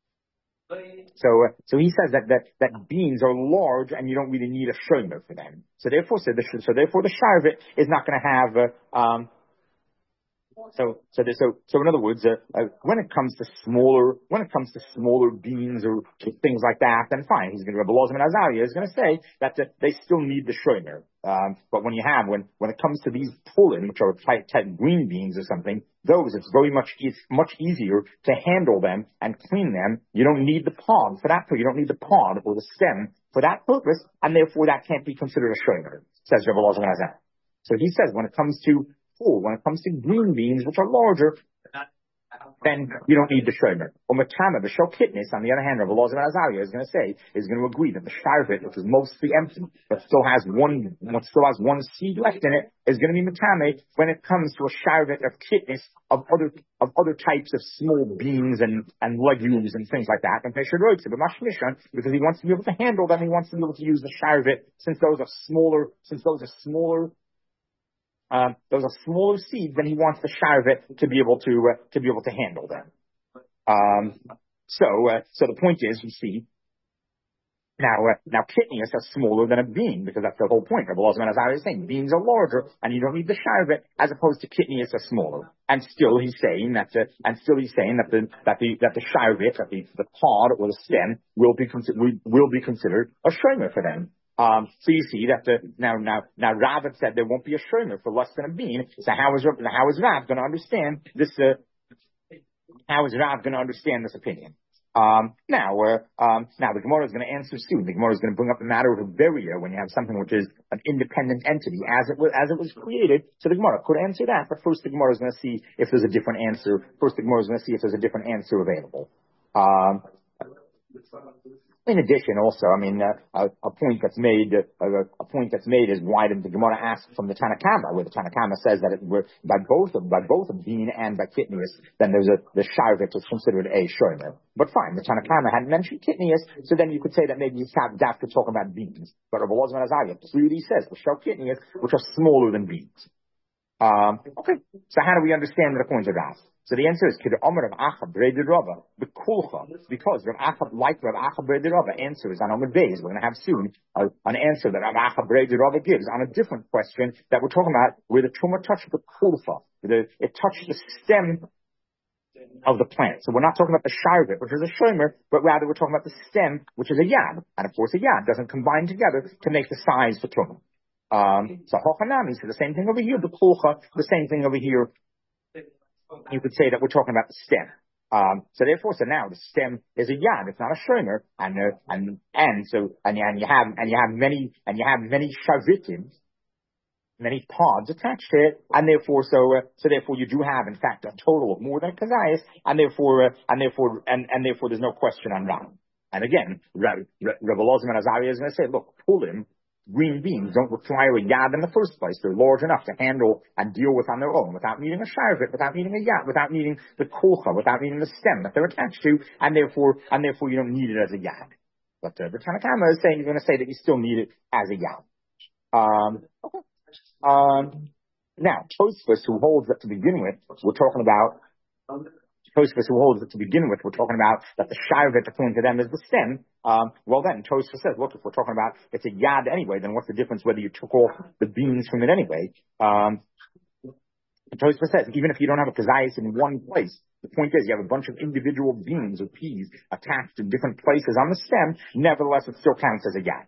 So, uh, so he says that, that, that beans are large and you don't really need a shomer for them. So therefore, so, the, so therefore the sharvit is not going to have, uh, um, so, so, the, so, so in other words, uh, uh, when it comes to smaller, when it comes to smaller beans or things like that, then fine. He's going to, Rabbi Elazar ben Azariah is going to say that uh, they still need the shomer. Um, but when you have, when, when it comes to these pullen, which are type, type green beans or something, those, it's very much, it's much easier to handle them and clean them. You don't need the pod for that, you don't need the pod or the stem for that purpose, and therefore that can't be considered a shomer, says Rabbi Elazar ben Azariah. So he says when it comes to full, when it comes to green beans, which are larger, then you don't need the shomer. Or matama, the shel kitnis, on the other hand, Rabbi Elazar ben Azariah is going to say, is going to agree that the sharvit, which is mostly empty, but still has one, what still has one seed left in it, is going to be matame when it comes to a sharvit of kitnis of other, of other types of small beans and, and legumes and things like that. And Pesher wrote to the Mashmishan, because he wants to be able to handle them, he wants to be able to use the sharvit, since those are smaller, since those are smaller, Um, those are smaller seeds, and he wants the sharvit to be able to uh, to be able to handle them. Um, so uh, so the point is, you see, now uh, now kitnius are smaller than a bean because that's the whole point. Rabbi Elazar ben Azariah is saying beans are larger, and you don't need the sharvit, as opposed to kitnius are smaller. And still he's saying that uh, and still he's saying that the that the that the sharvit, that the the pod or the stem will be considered will be considered a shomer for them. Um, so you see that the, now, now, now Rav had said there won't be a shomer for less than a bean. So how is, how is Rav going to understand this, uh, how is Rav going to understand this opinion? Um, now, uh, um, now the Gemara is going to answer soon. The Gemara is going to bring up the matter of a beria when you have something which is an independent entity as it was, as it was created. So the Gemara could answer that, but first the Gemara is going to see if there's a different answer. First the Gemara is going to see if there's a different answer available. Um, In addition, also, I mean, uh, a, a point that's made, uh, a point that's made is why did the Gemara ask from the Tanakama, where the Tanakama says that it were by both of by both of bean and by kitnius, then there's a the sharvit is considered a shomer. But fine, the Tanakama hadn't mentioned kitnius, so then you could say that maybe you have dafka talking about beans. But Rabbi Elazar ben Azariah clearly says the show kitnius, which are smaller than beans. Um, okay, so how do we understand the points of that? So the answer is Kid Omer of Achab Breder Rava, the Kulcha, because Rav Achab, like Rav Achab Breder Rava, answers on Omer Beis. We're going to have soon uh, an answer that Rav Achab Breder Rava gives on a different question that we're talking about where the tumor touched the Kulcha, the, it touched the stem of the plant. So we're not talking about the sharvit, which is a shomer, but rather we're talking about the stem, which is a yad. And of course a yad doesn't combine together to make the size for tumor. Um, so Hochanami, so the same thing over here, the Kulcha, the same thing over here. You could say that we're talking about the stem. Um, so therefore, so now the stem is a yad. It's not a shomer, and uh, and and so and, and you have and you have many and you have many shavitim, many pods attached to it, and therefore, so uh, so therefore, you do have in fact a total of more than a kazayas, and therefore, uh, and therefore, and and therefore, there's no question on Ram. And again, Rabbi Elazar ben Azariah is going to say, look, pull him. Green beans don't require a yad in the first place. They're large enough to handle and deal with on their own without needing a sharvit, without needing a yad, without needing the kulcha, without needing the stem that they're attached to, and therefore, and therefore you don't need it as a yad. But uh, the Tanakama is saying, you're going to say that you still need it as a yad. Um, okay. Um, now, Tosfos, who holds that to begin with, we're talking about Tosfos, who holds that to begin with, we're talking about that the sharvit according to them is the stem. Um, well then, Tosfos says, look, if we're talking about it's a yad anyway, then what's the difference whether you took off the beans from it anyway? Um, Tosfos says, even if you don't have a kazayas in one place, the point is you have a bunch of individual beans or peas attached in different places on the stem, nevertheless it still counts as a yad.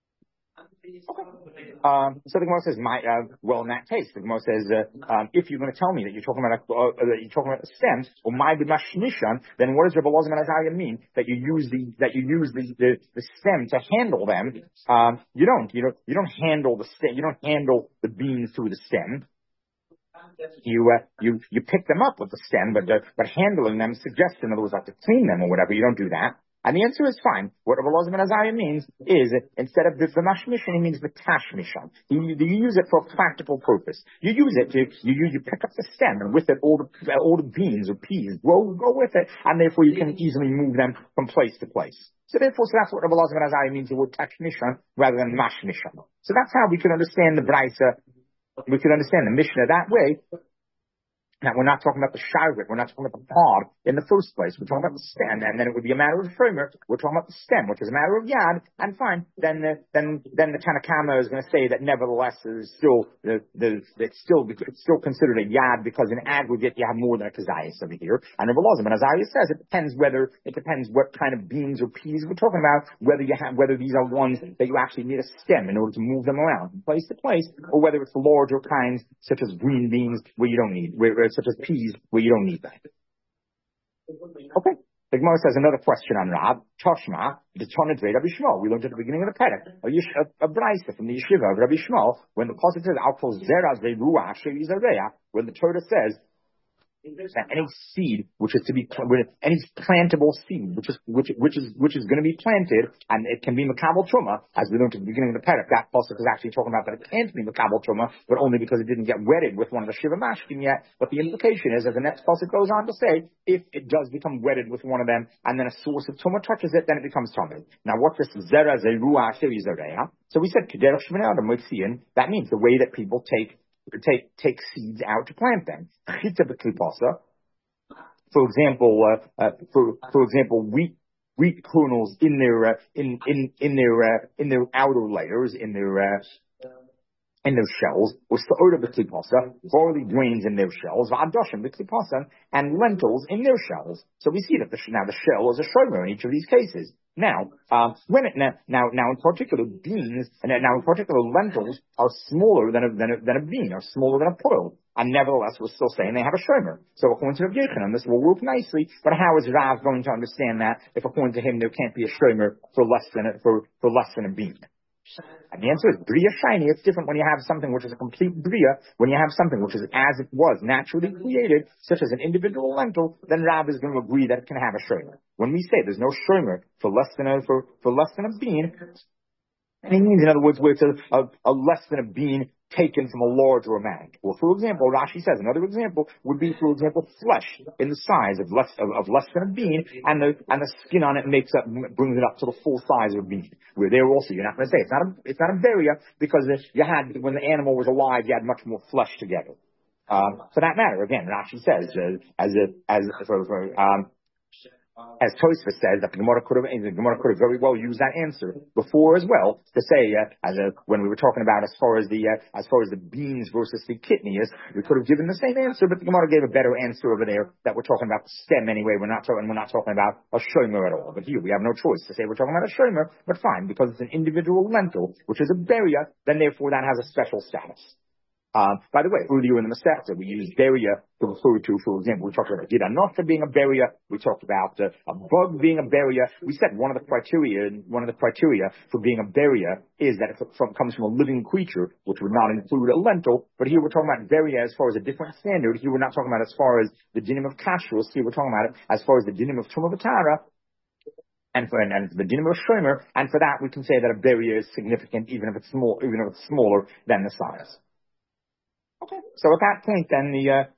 Okay. Um, so the Gemara says, my, uh, well, in that case, the Gemara says, uh, um, if you're going to tell me that you're talking about, a, uh, that you're talking about the stems, or my b'mashnishan, then what does Rabbi Elazar ben Azariah mean that you use the, that you use the, the, the stem to handle them? Um, you don't, you don't, you don't handle the stem, you don't handle the beans through the stem. You, uh, you, you pick them up with the stem, but, uh, but handling them suggests, in other words, like to clean them or whatever, you don't do that. And the answer is fine. What Rabbi Elazar ben Azariah means is, instead of the mashmishan, he means the tashmishan. You, you use it for a practical purpose. You use it to, you, you, you pick up the stem, and with it, all the, all the beans or peas grow, go with it, and therefore you can easily move them from place to place. So therefore, so that's what Rabbi Elazar ben Azariah means, the word tashmishan, rather than mashmishan. So that's how we can understand the Braisa, we can understand the Mishnah that way. Now, we're not talking about the sharvit, we're not talking about the pod in the first place, we're talking about the stem, and then it would be a matter of framer, we're talking about the stem, which is a matter of yad, and fine, then the, then, then the Tanakama is going to say that nevertheless it's still, the, the, it's still, it's still considered a yad because in aggregate you have more than a kazayas over here, and Rabbi Elazar ben Azariah says it depends whether, it depends what kind of beans or peas we're talking about, whether you have, whether these are ones that you actually need a stem in order to move them around from place to place, or whether it's the larger kinds, such as green beans, where you don't need, where, such as peas, where you don't need that. Okay. The Gemara says another question on Rab. Toshma, the Toned Rabbi Shmuel. We learned at the beginning of the Perek. A, a, a Braisa from the Yeshiva of Rabbi Shmuel, when the Pasuk says, Al kol zera zeruah asher yizareah, when the Torah says, that any seed which is to be any plantable seed which is which which is which is going to be planted and it can be makabel truma, as we learned at the beginning of the Perek. That pasuk is actually talking about that it can't be makabel truma, but only because it didn't get wedded with one of the shiva mashkin yet. But the implication is, as the next pasuk goes on to say, if it does become wedded with one of them and then a source of truma touches it, then it becomes tummy. Now, what's this zera zerua shiri zareya? So we said kederach shmini adam mitzion. That means the way that people take. Take take seeds out to plant them. For example, uh, uh, for for example, wheat wheat kernels in their uh, in in in their uh, in their outer layers, in their uh, in their shells, or barley grains in their shells, and lentils in their shells. So we see that the, now the shell is a shomer in each of these cases. Now, uh, when it, now, now, now in particular beans, and now in particular lentils are smaller than a, than a, than a bean, are smaller than a pearl, and nevertheless we're still saying they have a shomer. So according to Rav Yochanan, this will work nicely, but how is Rav going to understand that if according to him there can't be a shomer for less than a, for, for less than a bean? And the answer is bria shiny. It's different when you have something which is a complete bria, when you have something which is as it was naturally created, such as an individual lentil, then Rav is going to agree that it can have a shomer. When we say there's no shomer for less than a for, for less than a bean, and he means, in other words, where it's a, a, a less than a bean taken from a larger amount. Well, for example, Rashi says another example would be, for example, flesh in the size of less of, of less than a bean, and the and the skin on it makes up brings it up to the full size of a bean. Where there also you're not going to say it's not a it's not a beria because you had when the animal was alive you had much more flesh together. Um, for that matter, again, Rashi says uh, as a as for, for, um, as Tosfos says, that the Gemara could have, the Gemara could have very well used that answer before as well to say, uh, as a, when we were talking about as far as the uh, as far as the beans versus the kidneys, we could have given the same answer, but the Gemara gave a better answer over there that we're talking about the stem anyway. We're not talking we're not talking about a shomer at all. But here we have no choice to say we're talking about a shomer, but fine because it's an individual lentil, which is a beria, then therefore that has a special status. Um, by the way, earlier in the Masechta, we used beria to refer to, for example, we talked about gidanotha being a beria. We talked about uh, a bug being a beria. We said one of the criteria, one of the criteria for being a beria is that if it from, comes from a living creature, which would not include a lentil. But here we're talking about beria as far as a different standard. Here we're not talking about as far as the dinim of kashrus. Here we're talking about it as far as the dinim of truma v'tara. And for, and, and for the dinim of shomer. And for that, we can say that a beria is significant, even if it's small, even if it's smaller than the size. Okay. So at that point, then the uh,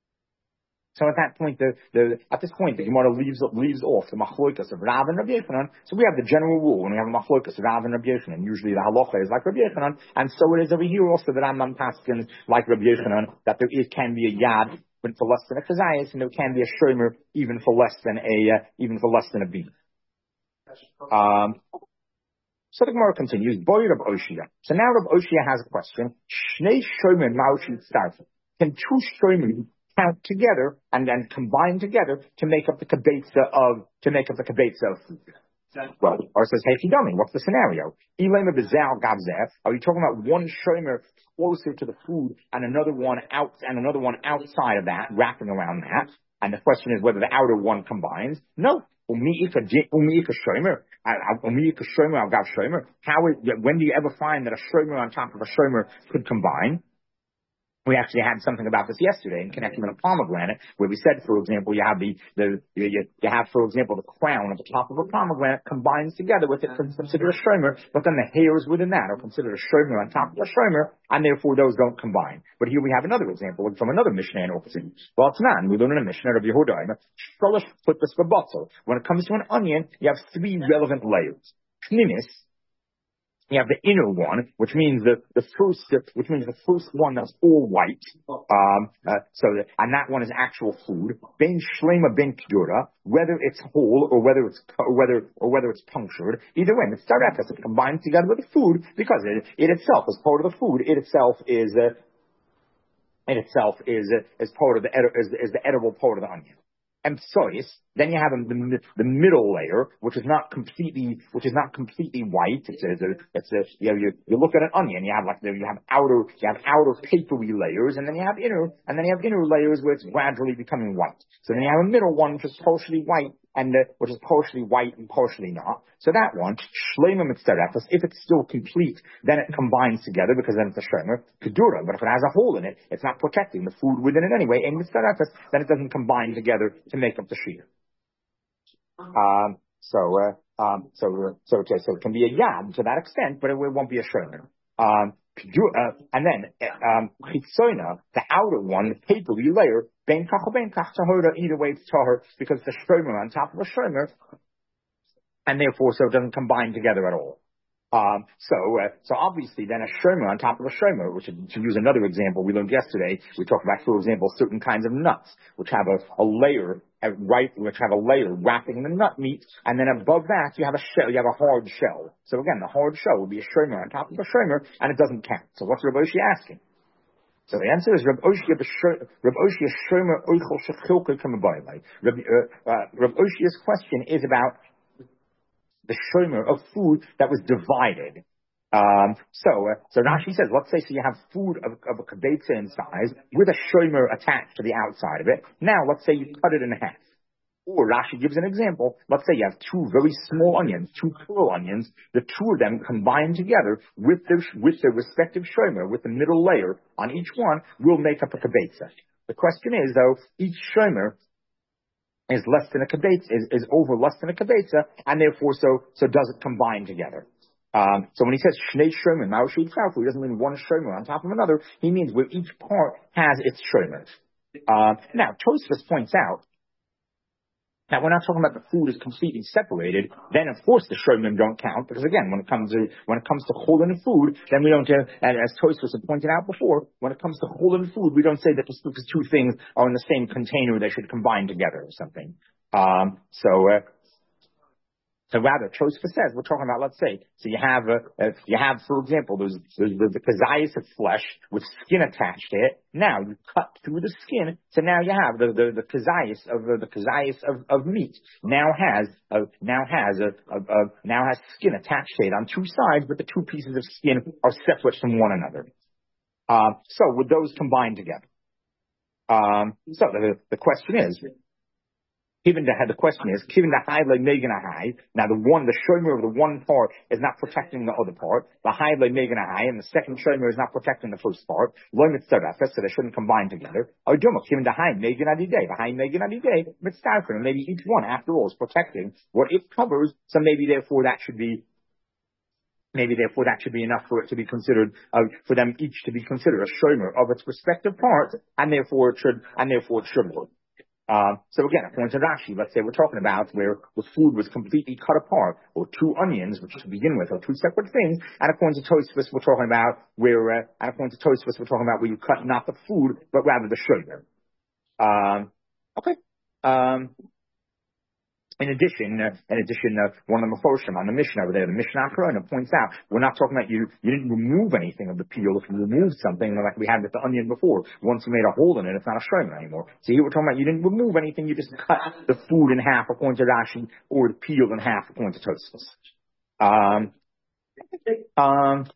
so at that point, the, the at this point, the Gemara leaves leaves off the machlokas of Rav and Rabbi Yochanan. So we have the general rule when we have a machlokas of Rav and Rabbi Yochanan. Usually the halacha is like Rabbi Yochanan, and so it is over here also the Rambam paskins like Rabbi Yochanan that there is, can be a yad but for less than a chazayis, and there can be a shomer even for less than a uh, even for less than a bean. Um. So the Gemara continues, Boy Rav Oshia. So now Rav Oshia has a question. Shnei shomer maushi started. Can two shomer count together and then combine together to make up the kabetza of to make up the kabetza of food? Well, or says, hey, Fidami, what's the scenario? Elema bezal gavzeh. Are you talking about one shomer closer to the food and another one out and another one outside of that, wrapping around that? And the question is whether the outer one combines. No. Umiika shomer. Umiika shomer al gav shomer. How? When do you ever find that a shomer on top of a shomer could combine? We actually had something about this yesterday in connection with a pomegranate, where we said, for example, you have the, the you, you have, for example, the crown at the top of a pomegranate combines together with it, considered a shomer, but then the hairs within that are considered a shomer on top of a shomer, and therefore those don't combine. But here we have another example from another Mishnah in Opposite. Well, it's not. We learn in a Mishnah of Yehuda. When it comes to an onion, you have three relevant layers. Pnimis. You have the inner one, which means the, the first, which means the first one that's all white. Um, uh, so, that, and that one is actual food. Ben shlema ben kdura, whether it's whole or whether it's, or whether, or whether it's punctured. Either way, it's starefes. It combines together with the food because it, it itself is part of the food. It itself is, uh, it itself is, uh, is part of the, is, is the edible part of the onion. And psois, then you have the, the middle layer, which is not completely, which is not completely white. It's a, it's a, you know, you, you look at an onion, you have like, you have outer, you have outer papery layers, and then you have inner, and then you have inner layers where it's gradually becoming white. So then you have a middle one, which is partially white, and uh, which is partially white and partially not. So that one, shleima mitzarefus, if it's still complete, then it combines together because then it's a shleima kedura. But if it has a hole in it, it's not protecting the food within it anyway. And mitzarefus, then it doesn't combine together to make up the shear. Um, so, uh, um, so, uh, so, okay, so it can be a yad to that extent, but it, it won't be a shleima. Um, Uh, and then, um, the outer one, the papery layer, ben kach or ben kach tahora, either way it's tahor, because the shomer on top of a shomer, and therefore so it doesn't combine together at all. Um, so, uh, so obviously then a shomer on top of a shomer, which, to use another example we learned yesterday, we talked about, for example, certain kinds of nuts, which have a, a layer, a, right, which have a layer wrapping the nut meat, and then above that you have a shell, you have a hard shell. So again, the hard shell would be a shomer on top of a shomer, and it doesn't count. So what's Rav Oshia asking? So the answer is Rav Oshia, Rav Oshia shomer oichel shechilka kamabayla. Rav Oshia's question is about the shomer of food that was divided. Um, so, uh, so Rashi says, let's say, so you have food of, of a kabetza in size with a shomer attached to the outside of it. Now, let's say you cut it in half. Or Rashi gives an example. Let's say you have two very small onions, two pearl onions. The two of them combined together with their, with their respective shomer, with the middle layer on each one, will make up a kibetza. The question is, though, each shomer is less than a kibetza, is, is over less than a kibetza, and therefore so, so does it combine together. Um, so when he says shnei shomer, ma'ushid farfu, he doesn't mean one shomer on top of another. He means where each part has its shomer. Uh, now, Tosfos points out that we're not talking about the food is completely separated. Then, of course, the shomim don't count because, again, when it comes to when it comes to cholin food, then we don't. Uh, and as Tosfos had pointed out before, when it comes to cholin food, we don't say that just because two things are in the same container, they should combine together or something. Um, so. Uh, So rather, Tosfos says we're talking about. Let's say, so you have, uh, uh, you have, for example, there's, there's, there's the kazayas of flesh with skin attached to it. Now you cut through the skin, so now you have the the, the kazayas of uh, the kazayas of, of meat. Now has a, now has a, a, a now has skin attached to it on two sides, but the two pieces of skin are separate from one another. Uh, so would those combine together? Um, so the the question is. Given the, the question is, given the high like megan high, now the one, the shomer of the one part is not protecting the other part. The high like megan high, and the second shomer is not protecting the first part. Loy mitzarafes, so they shouldn't combine together. Or domo, given the high megan day, the high megan day, mitzarafes, maybe each one after all is protecting what it covers. So maybe therefore that should be, maybe therefore that should be enough for it to be considered, uh, for them each to be considered a shomer of its respective parts, and therefore it should, and therefore it should work. Um, so again, according to Rashi, let's say we're talking about where the food was completely cut apart, or two onions, which to begin with are two separate things, and according to Tosfos, we're talking about where, uh, and according to Tosfos, we're talking about where you cut not the food, but rather the sugar. Um, okay. Um, In addition, uh, in addition, uh, one of the Meforshim on the Mishnah over there, the Mishnah Corona points out, we're not talking about you, you didn't remove anything of the peel. If you removed something, like we had with the onion before, once you made a hole in it, it's not a shomer anymore. So here we're talking about you didn't remove anything, you just cut the food in half according to Rashi, or the peel in half according to Tosfos. Um, um,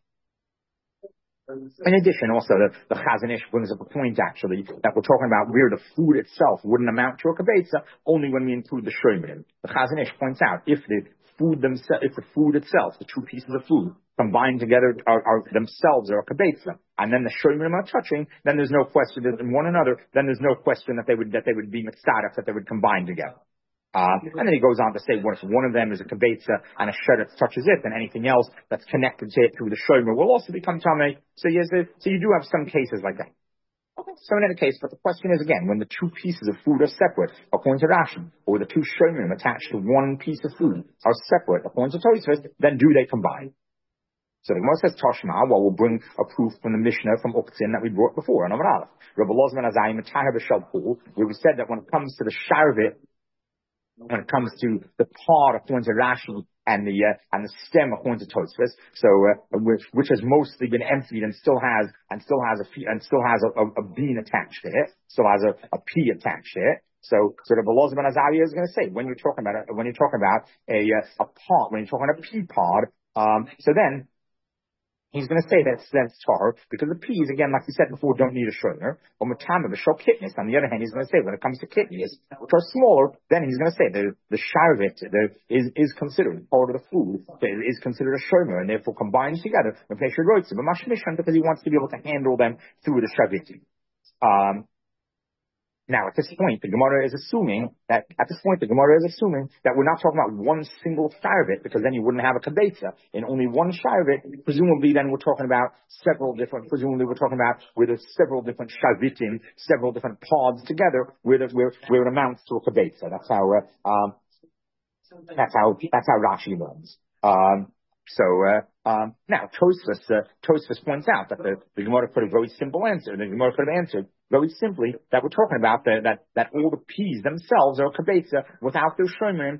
In addition, also, the, the Chazon Ish brings up a point, actually, that we're talking about where the food itself wouldn't amount to a kibetza only when we include the shomer. The Chazon Ish points out, if the food themselves, if the food itself, the two pieces of food, combined together are, are themselves are a kibetza, and then the shomer are touching, then there's no question that in one another, then there's no question that they would, that they would be mitzadaf, that they would combine together. Uh, and then he goes on to say, well, if one of them is a kibetza and a sheretz touches it, then anything else that's connected to it through the shomer will also become tamei. So yes, so you do have some cases like that. Okay. So in any case, but the question is again, when the two pieces of food are separate, according to Rashi, or the two shomer attached to one piece of food are separate, according to Tosfos, then do they combine? So the Gemara says Tashma, well, we'll bring a proof from the Mishnah from Uktzin that we brought before, and Amar Aleph. Rabbi Lozman Azayim Taher B'Shel Pool, where we said that when it comes to the sharvit, when it comes to the part according to Rashi and the uh, and the stem according to Tosfos, so uh, which which has mostly been emptied and still has and still has a and still has a, a, a bean attached to it, still has a, a pea attached to it. So so the Belozim and Azariah is going to say when you're talking about a, when you're talking about a uh, a pod, when you're talking about a pea pod, um, so then he's going to say that's that's tar because the peas, again, like we said before, don't need a shomer. Or matama b'shel kitnis. On the other hand, he's going to say when it comes to kidneys, which are smaller, then he's going to say the the sharvit the, is is considered part of the food, is considered a shomer, and therefore combined together. But because he wants to be able to handle them through the sharvit. Um, Now, at this point, the Gemara is assuming that, at this point, the Gemara is assuming that we're not talking about one single sharvit, because then you wouldn't have a kibetza. In only one sharvit, presumably then we're talking about several different, presumably we're talking about where there's several different sharvitim, several different pods together, where, the, where, where it amounts to a kibetza. That's how, uh, um, that's how, that's how Rashi learns. Um, So, uh, um, now, Tosfos, uh, Tosfos points out that the, the Gemara put a very simple answer. The Gemara could have answered very simply that we're talking about the, that, that all the peas themselves are a kibetza without their shomer,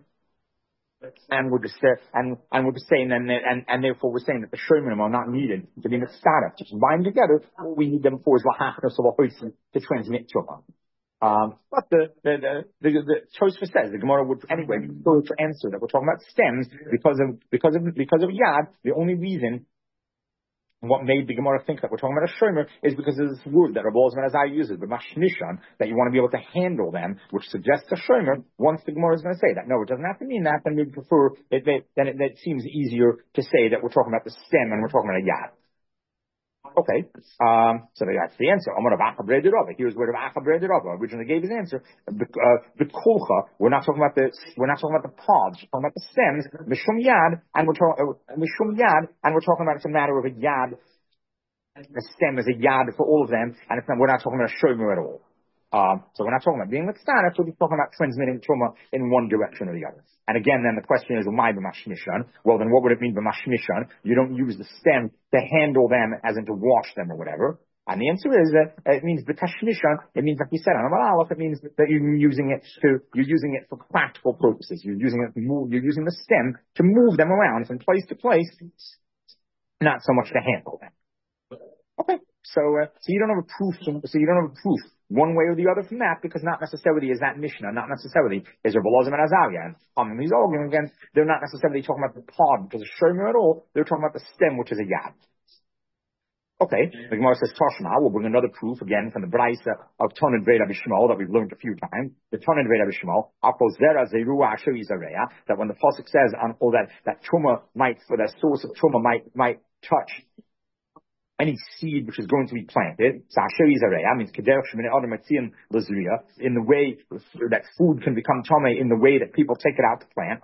and we're just, uh, and, and we're just saying, and, and, and therefore we're saying that the shomer are not needed to be mitzvah, to combine together. All we need them for is lahachnos or lahoisim to transmit to them. Um, but the, the, the, the, the Tosfos says the Gemara would anyway go to answer that we're talking about stems because of, because of, because of Yad. The only reason what made the Gemara think that we're talking about a shomer is because of this word that Rabbi Ozman Azai uses, the mashmishan, that you want to be able to handle them, which suggests a shomer. Once the Gemara is going to say that, no, it doesn't have to mean that. Then we prefer it. Then it, it seems easier to say that we're talking about the stem and we're talking about a yad. Okay, um, so that's the answer. Here's where Rav Acha Breder Rava originally gave his answer. The kolcha, we're not talking about the, we're not talking about the pods, we're talking about the stems, mishum yad, and we're talking mishum yad, and we're talking about it's a matter of a yad. The stem is a yad for all of them, and it's not, we're not talking about a shomer at all. Um, so we're not talking about being with status, we're talking about transmitting truma in one direction or the other. And again, then the question is, why b'mashmishan? Well, then what would it mean b'mashmishan? You don't use the stem to handle them, as in to wash them or whatever. And the answer is that it means b'tashmishan. It means, like you said, on Aleph, it means that you're using it to, you're using it for practical purposes. You're using it to move, you're using the stem to move them around from place to place, not so much to handle them. Okay, so uh, so you don't have a proof. So you don't have a proof one way or the other from that, because not necessarily is that Mishnah, not necessarily is Rabbi Elazar and Azariah. And um, he's arguing against. They're not necessarily talking about the pod, which is a shomer at all. They're talking about the stem, which is a yad. Okay, the Gemara says Toshma. We'll bring another proof again from the Braisa of Toned Vei Rabbi Shmuel that we've learned a few times. The Toned Vei Rabbi Shmuel, Akozera Zerua Asher Yizarea, that when the pasuk says on all that that truma might, for the source of truma might might touch any seed which is going to be planted, means in the way that food can become tame, in the way that people take it out to plant.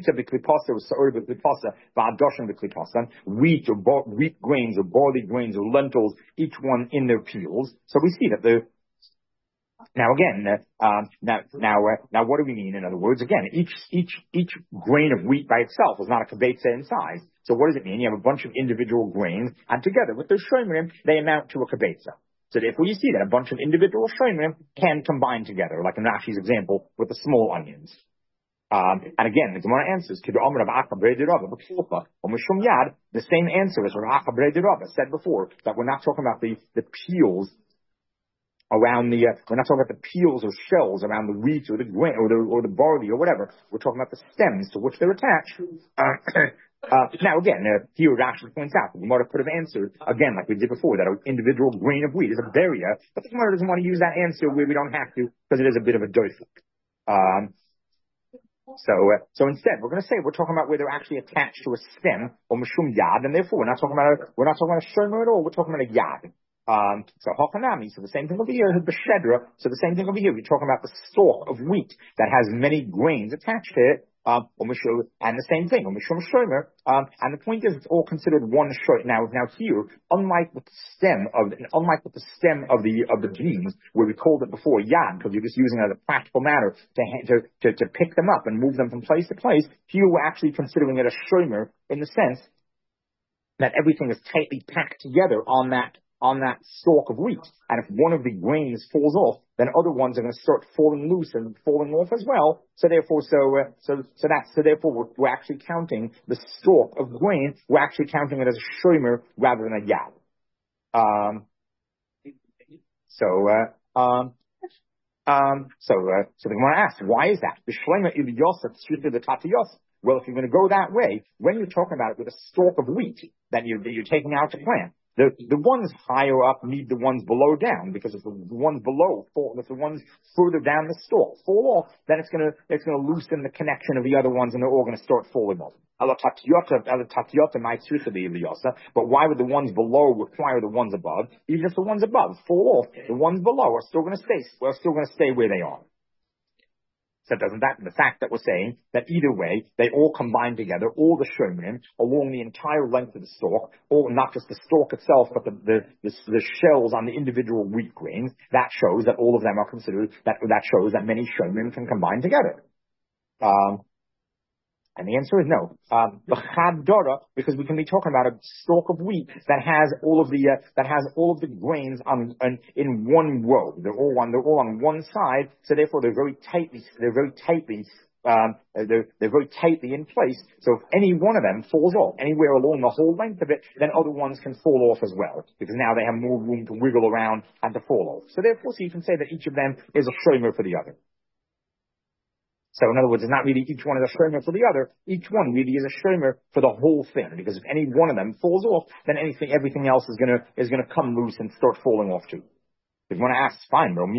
Wheat or wheat grains or barley grains or lentils, each one in their peels. So we see that the Now again, uh, um, now, now, uh, now, what do we mean? In other words, again, each, each, each grain of wheat by itself is not a kibetza in size. So what does it mean? You have a bunch of individual grains, and together with their shomerim, they amount to a kibetza. So therefore you see that a bunch of individual shomerim can combine together, like in Rashi's example with the small onions. Um, and again, the Gemara answers, the same answer as Rav Acha Breder Rava said before, that we're not talking about the, the peels around the, uh, we're not talking about the peels or shells around the wheat or the grain or the, or the barley or whatever. We're talking about the stems to which they're attached. Uh, uh, now again, uh, here Rashi points out, the Gemara could have answered, again, like we did before, that an individual grain of wheat is a beria, but the Gemara doesn't want to use that answer where we don't have to, because it is a bit of a doifuk. Um, So, uh, so instead, we're going to say we're talking about where they're actually attached to a stem or mashum yad, and therefore we're not talking about a, we're not talking about a shomer at all. We're talking about a yad. Um, so hochanami. So the same thing over here is b'shedra. So the same thing over here. We're talking about the stalk of wheat that has many grains attached to it. Um, and the same thing, shomer. Um, and the point is, it's all considered one shomer. Now, now here, unlike with the stem of, unlike with the stem of the of the beans, where we called it before yad, because you're just using it as a practical matter to, to to to pick them up and move them from place to place. Here, we're actually considering it a shomer in the sense that everything is tightly packed together on that. on that stalk of wheat. And if one of the grains falls off, then other ones are going to start falling loose and falling off as well. So therefore, so, uh, so, so that's, so therefore we're, we're actually counting the stalk of grain, we're actually counting it as a shomer rather than a yad. Um, so, uh, um, um, so, uh, so the Gemara asks, why is that? The shleima iliyosat strictly the tatiyos. Well, if you're going to go that way, when you're talking about it with a stalk of wheat that you're, that you're taking out to plant, The the ones higher up need the ones below down, because if the, the ones below fall, if the ones further down the stalk fall off, then it's gonna it's gonna loosen the connection of the other ones, and they're all gonna start falling off. But why would the ones below require the ones above? Even if the ones above fall off, the ones below are still gonna stay. We're still gonna stay where they are. So doesn't that, the fact that we're saying that either way, they all combine together, all the shomerim, along the entire length of the stalk, or not just the stalk itself, but the, the, the, the shells on the individual wheat grains, that shows that all of them are considered, that, that shows that many shomerim can combine together. Um, And the answer is no. Um, because we can be talking about a stalk of wheat that has all of the uh, that has all of the grains on, on in one row. They're all on they're all on one side, so therefore they're very tightly they're very tightly um, they're they're very tightly in place. So if any one of them falls off anywhere along the whole length of it, then other ones can fall off as well, because now they have more room to wiggle around and to fall off. So therefore, so you can say that each of them is a shomer for the other. So in other words, it's not really each one is a shomer for the other. Each one really is a shomer for the whole thing. Because if any one of them falls off, then anything, everything else is gonna, is gonna come loose and start falling off too. If you want to ask, fine, bro,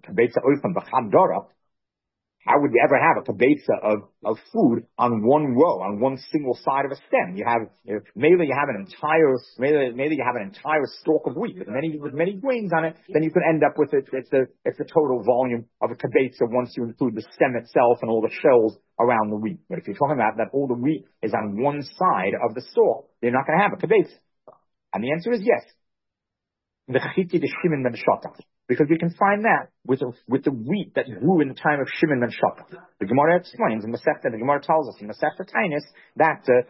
how would you ever have a kabetza of, of food on one row, on one single side of a stem? You have, you know, maybe you have an entire, maybe, maybe you have an entire stalk of wheat with many, with many grains on it, then you could end up with it, it's the, it's the total volume of a kabetza once you include the stem itself and all the shells around the wheat. But if you're talking about that all the wheat is on one side of the stalk, you're not going to have a kabetza. And the answer is yes. The chiti de Shimon ben Shotach. Because we can find that with the, with the wheat that grew in the time of Shimon ben Shotach. The Gemara explains in Masechta, the Gemara tells us in Masechta Tainus that uh,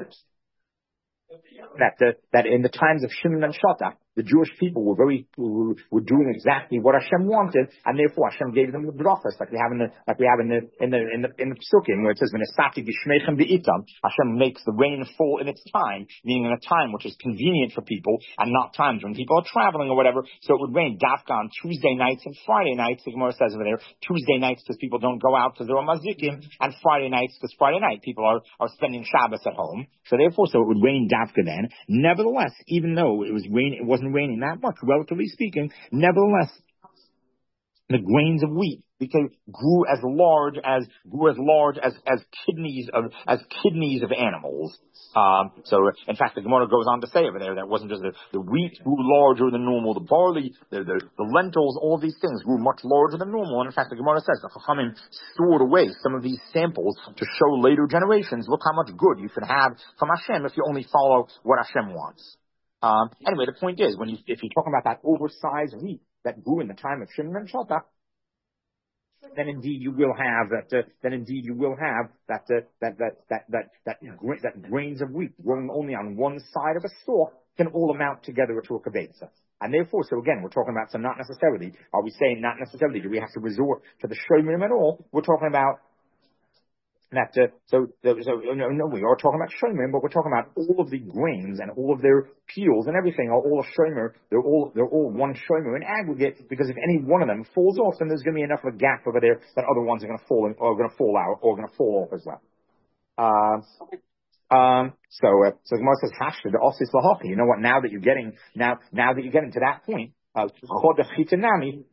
that uh, that in the times of Shimon and Shotach, the Jewish people were very were, were doing exactly what Hashem wanted, and therefore Hashem gave them the brachas, like we have in the like we have in the in the in the in the Psukim, where it says "V'nesati gishmeichem b'itam." Hashem makes the rain fall in its time, meaning in a time which is convenient for people, and not times when people are traveling or whatever. So it would rain dafka on Tuesday nights and Friday nights. The Gemara says over there, Tuesday nights because people don't go out because they're on mazikim, and Friday nights because Friday night people are are spending Shabbos at home. So therefore, so it would rain dafka then. Nevertheless, even though it was rain, it wasn't raining that much, relatively speaking, nevertheless, the grains of wheat because grew as large as grew as large as as kidneys of as kidneys of animals. Um, so, in fact, the Gemara goes on to say over there that it wasn't just the, the wheat grew larger than normal, the barley, the, the the lentils, all of these things grew much larger than normal. And in fact, the Gemara says the Chachamim stored away some of these samples to show later generations, look how much good you can have from Hashem if you only follow what Hashem wants. Um, anyway, the point is, when you if you're talking about that oversized wheat that grew in the time of Shimon and Shotach, then indeed you will have that. Uh, then indeed you will have that. Uh, that that that that that gra- that grains of wheat growing only on one side of a stalk can all amount together to a kabetza. And therefore, so again, we're talking about. So not necessarily are we saying not necessarily do we have to resort to the shomerim at all? We're talking about. That, uh, so, so, no, no, we are talking about shomer, but we're talking about all of the grains and all of their peels and everything are all a shomer. They're all, they're all one shomer in aggregate, because if any one of them falls off, then there's going to be enough of a gap over there that other ones are going to fall in, or going to fall out, or going to fall off as well. Uh, um, so, uh, so Gemara says, Hashta, the osis lahachi. You know what? Now that you're getting, now, now that you're getting to that point, Uh, then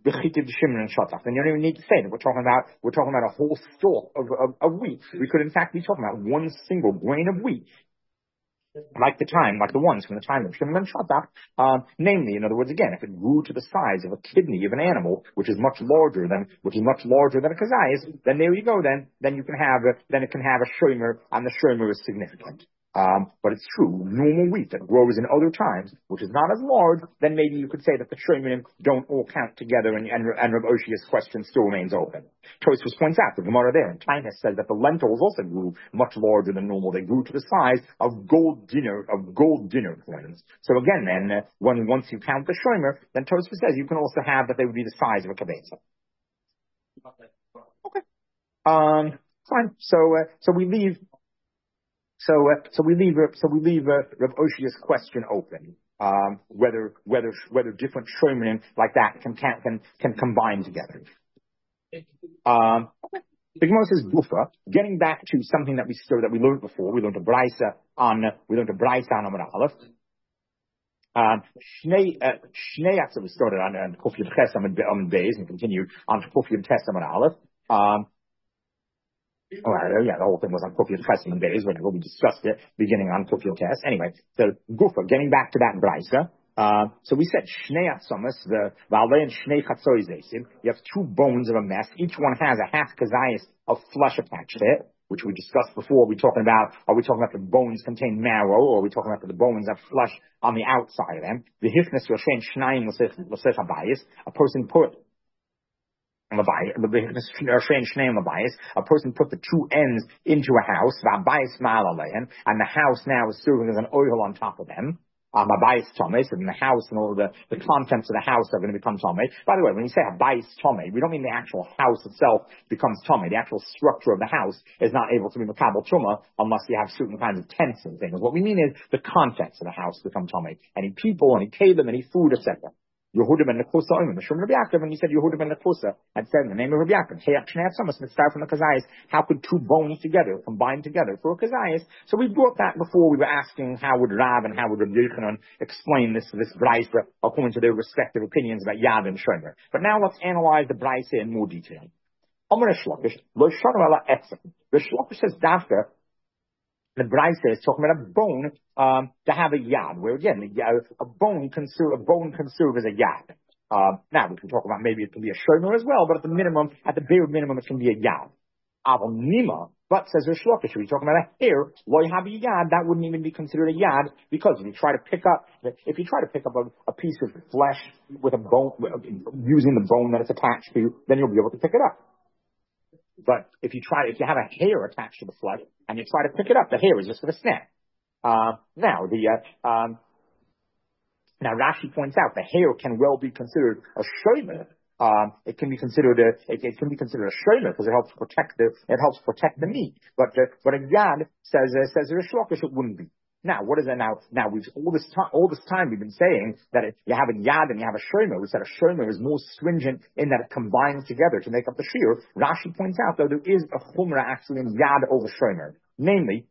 you don't even need to say that we're talking about we're talking about a whole stalk of, of, of wheat. We could in fact be talking about one single grain of wheat, like the time, like the ones from the time of Shimon and Shotach. Um, namely, in other words, again, if it grew to the size of a kidney of an animal, which is much larger than which is much larger than a kazayas, then there you go. Then then you can have a, then it can have a shomer, and the shomer is significant. Um, but it's true, normal wheat that grows in other times, which is not as large, then maybe you could say that the shomerim don't all count together, and, and, and Rav Oshia's question still remains open. Tosfos points out, the Gemara there in Tainus says that the lentils also grew much larger than normal. They grew to the size of gold dinner, of gold dinner coins. So again then, uh, when once you count the shomer, then Tosfos says you can also have that they would be the size of a kabetza. Okay. Um, fine. So, uh, so we leave So, uh, so we leave, uh, so we leave uh, Rav Oshia's question open. Um, whether, whether, whether different shomerim like that can can can, can combine together. Um, the Gemara says Gufa. Getting back to something that we that we learned before, we learned a brisa on uh, we learned a brisa on Amar Aleph. Um, Shnei Shnei we started on on Kuf Yud Ches Amud Beis and continued on Kuf Yud Tes Amar Aleph. Um, Oh, yeah, the whole thing was on Kuf Yud Ches and Beis, whenever we discussed it, beginning on Kuf Yud Tes. Anyway, so Gufa, getting back to that brisa. Uh, so we said Shnei Atzomas, the Va'alei and Shnei Chatzoi Zeisim. You have two bones of a mess. Each one has a half kazayas of flesh attached to it, which we discussed before. Are we talking about? Are we talking about the bones contain marrow, or are we talking about the bones have flesh on the outside of them? The Hifnes Yoshen Shnayim L'Sech Habayis. A person put a person put the two ends into a house, and the house now is serving as an oil on top of them. Um, Abayis Tomei, so then the house and all the, the contents of the house are going to become Tomei. By the way, when you say Abayis Tomei, we don't mean the actual house itself becomes Tomei. The actual structure of the house is not able to be Makabel Truma unless you have certain kinds of tents and things. What we mean is the contents of the house become Tomei. Any people, any kalim, any food, et cetera. Yehuda ben Nekusa Omer, Mishum Rabbi Yaakov, and he said Yehuda ben Nekusa had said in the name of Rabbi Yaakov, Hey, Akshnei Atzamas, let's start from the Kazayas. How could two bones together, combine together for a Kazayas? So we brought that before. We were asking how would Rav and how would Rabbi Yochanan explain this, this Braisa according to their respective opinions about Yad and Shomer. But now let's analyze the Braisa in more detail. Omer Shlokish, Lo Shana Ala Etzem. The Shlokish says, Dafka, the Braisa is talking about a bone um, to have a yad, where again, a, a bone can serve, a bone can serve as a yad. Uh, now we can talk about maybe it can be a shomer as well, but at the minimum, at the bare minimum, it can be a yad. Aval nima, but says Rish Lakish, we're talking about a hair, lo have a yad, that wouldn't even be considered a yad, because if you try to pick up, if you try to pick up a, a piece of flesh with a bone, using the bone that it's attached to, then you'll be able to pick it up. But if you try, if you have a hair attached to the flesh and you try to pick it up, the hair is just going to snap. Uh, now the uh, um, now Rashi points out the hair can well be considered a shomer. Um, it can be considered a it, it can be considered a shomer because it helps protect the it helps protect the meat. But uh, but a yad says uh, says a shlokish it wouldn't be. Now, what is that now? Now, we've, all this time, all this time we've been saying that it, you have a yad and you have a shomer. We said a shomer is more stringent in that it combines together to make up the shear. Rashi points out, though, there is a chumrah actually in yad over shomer. Namely,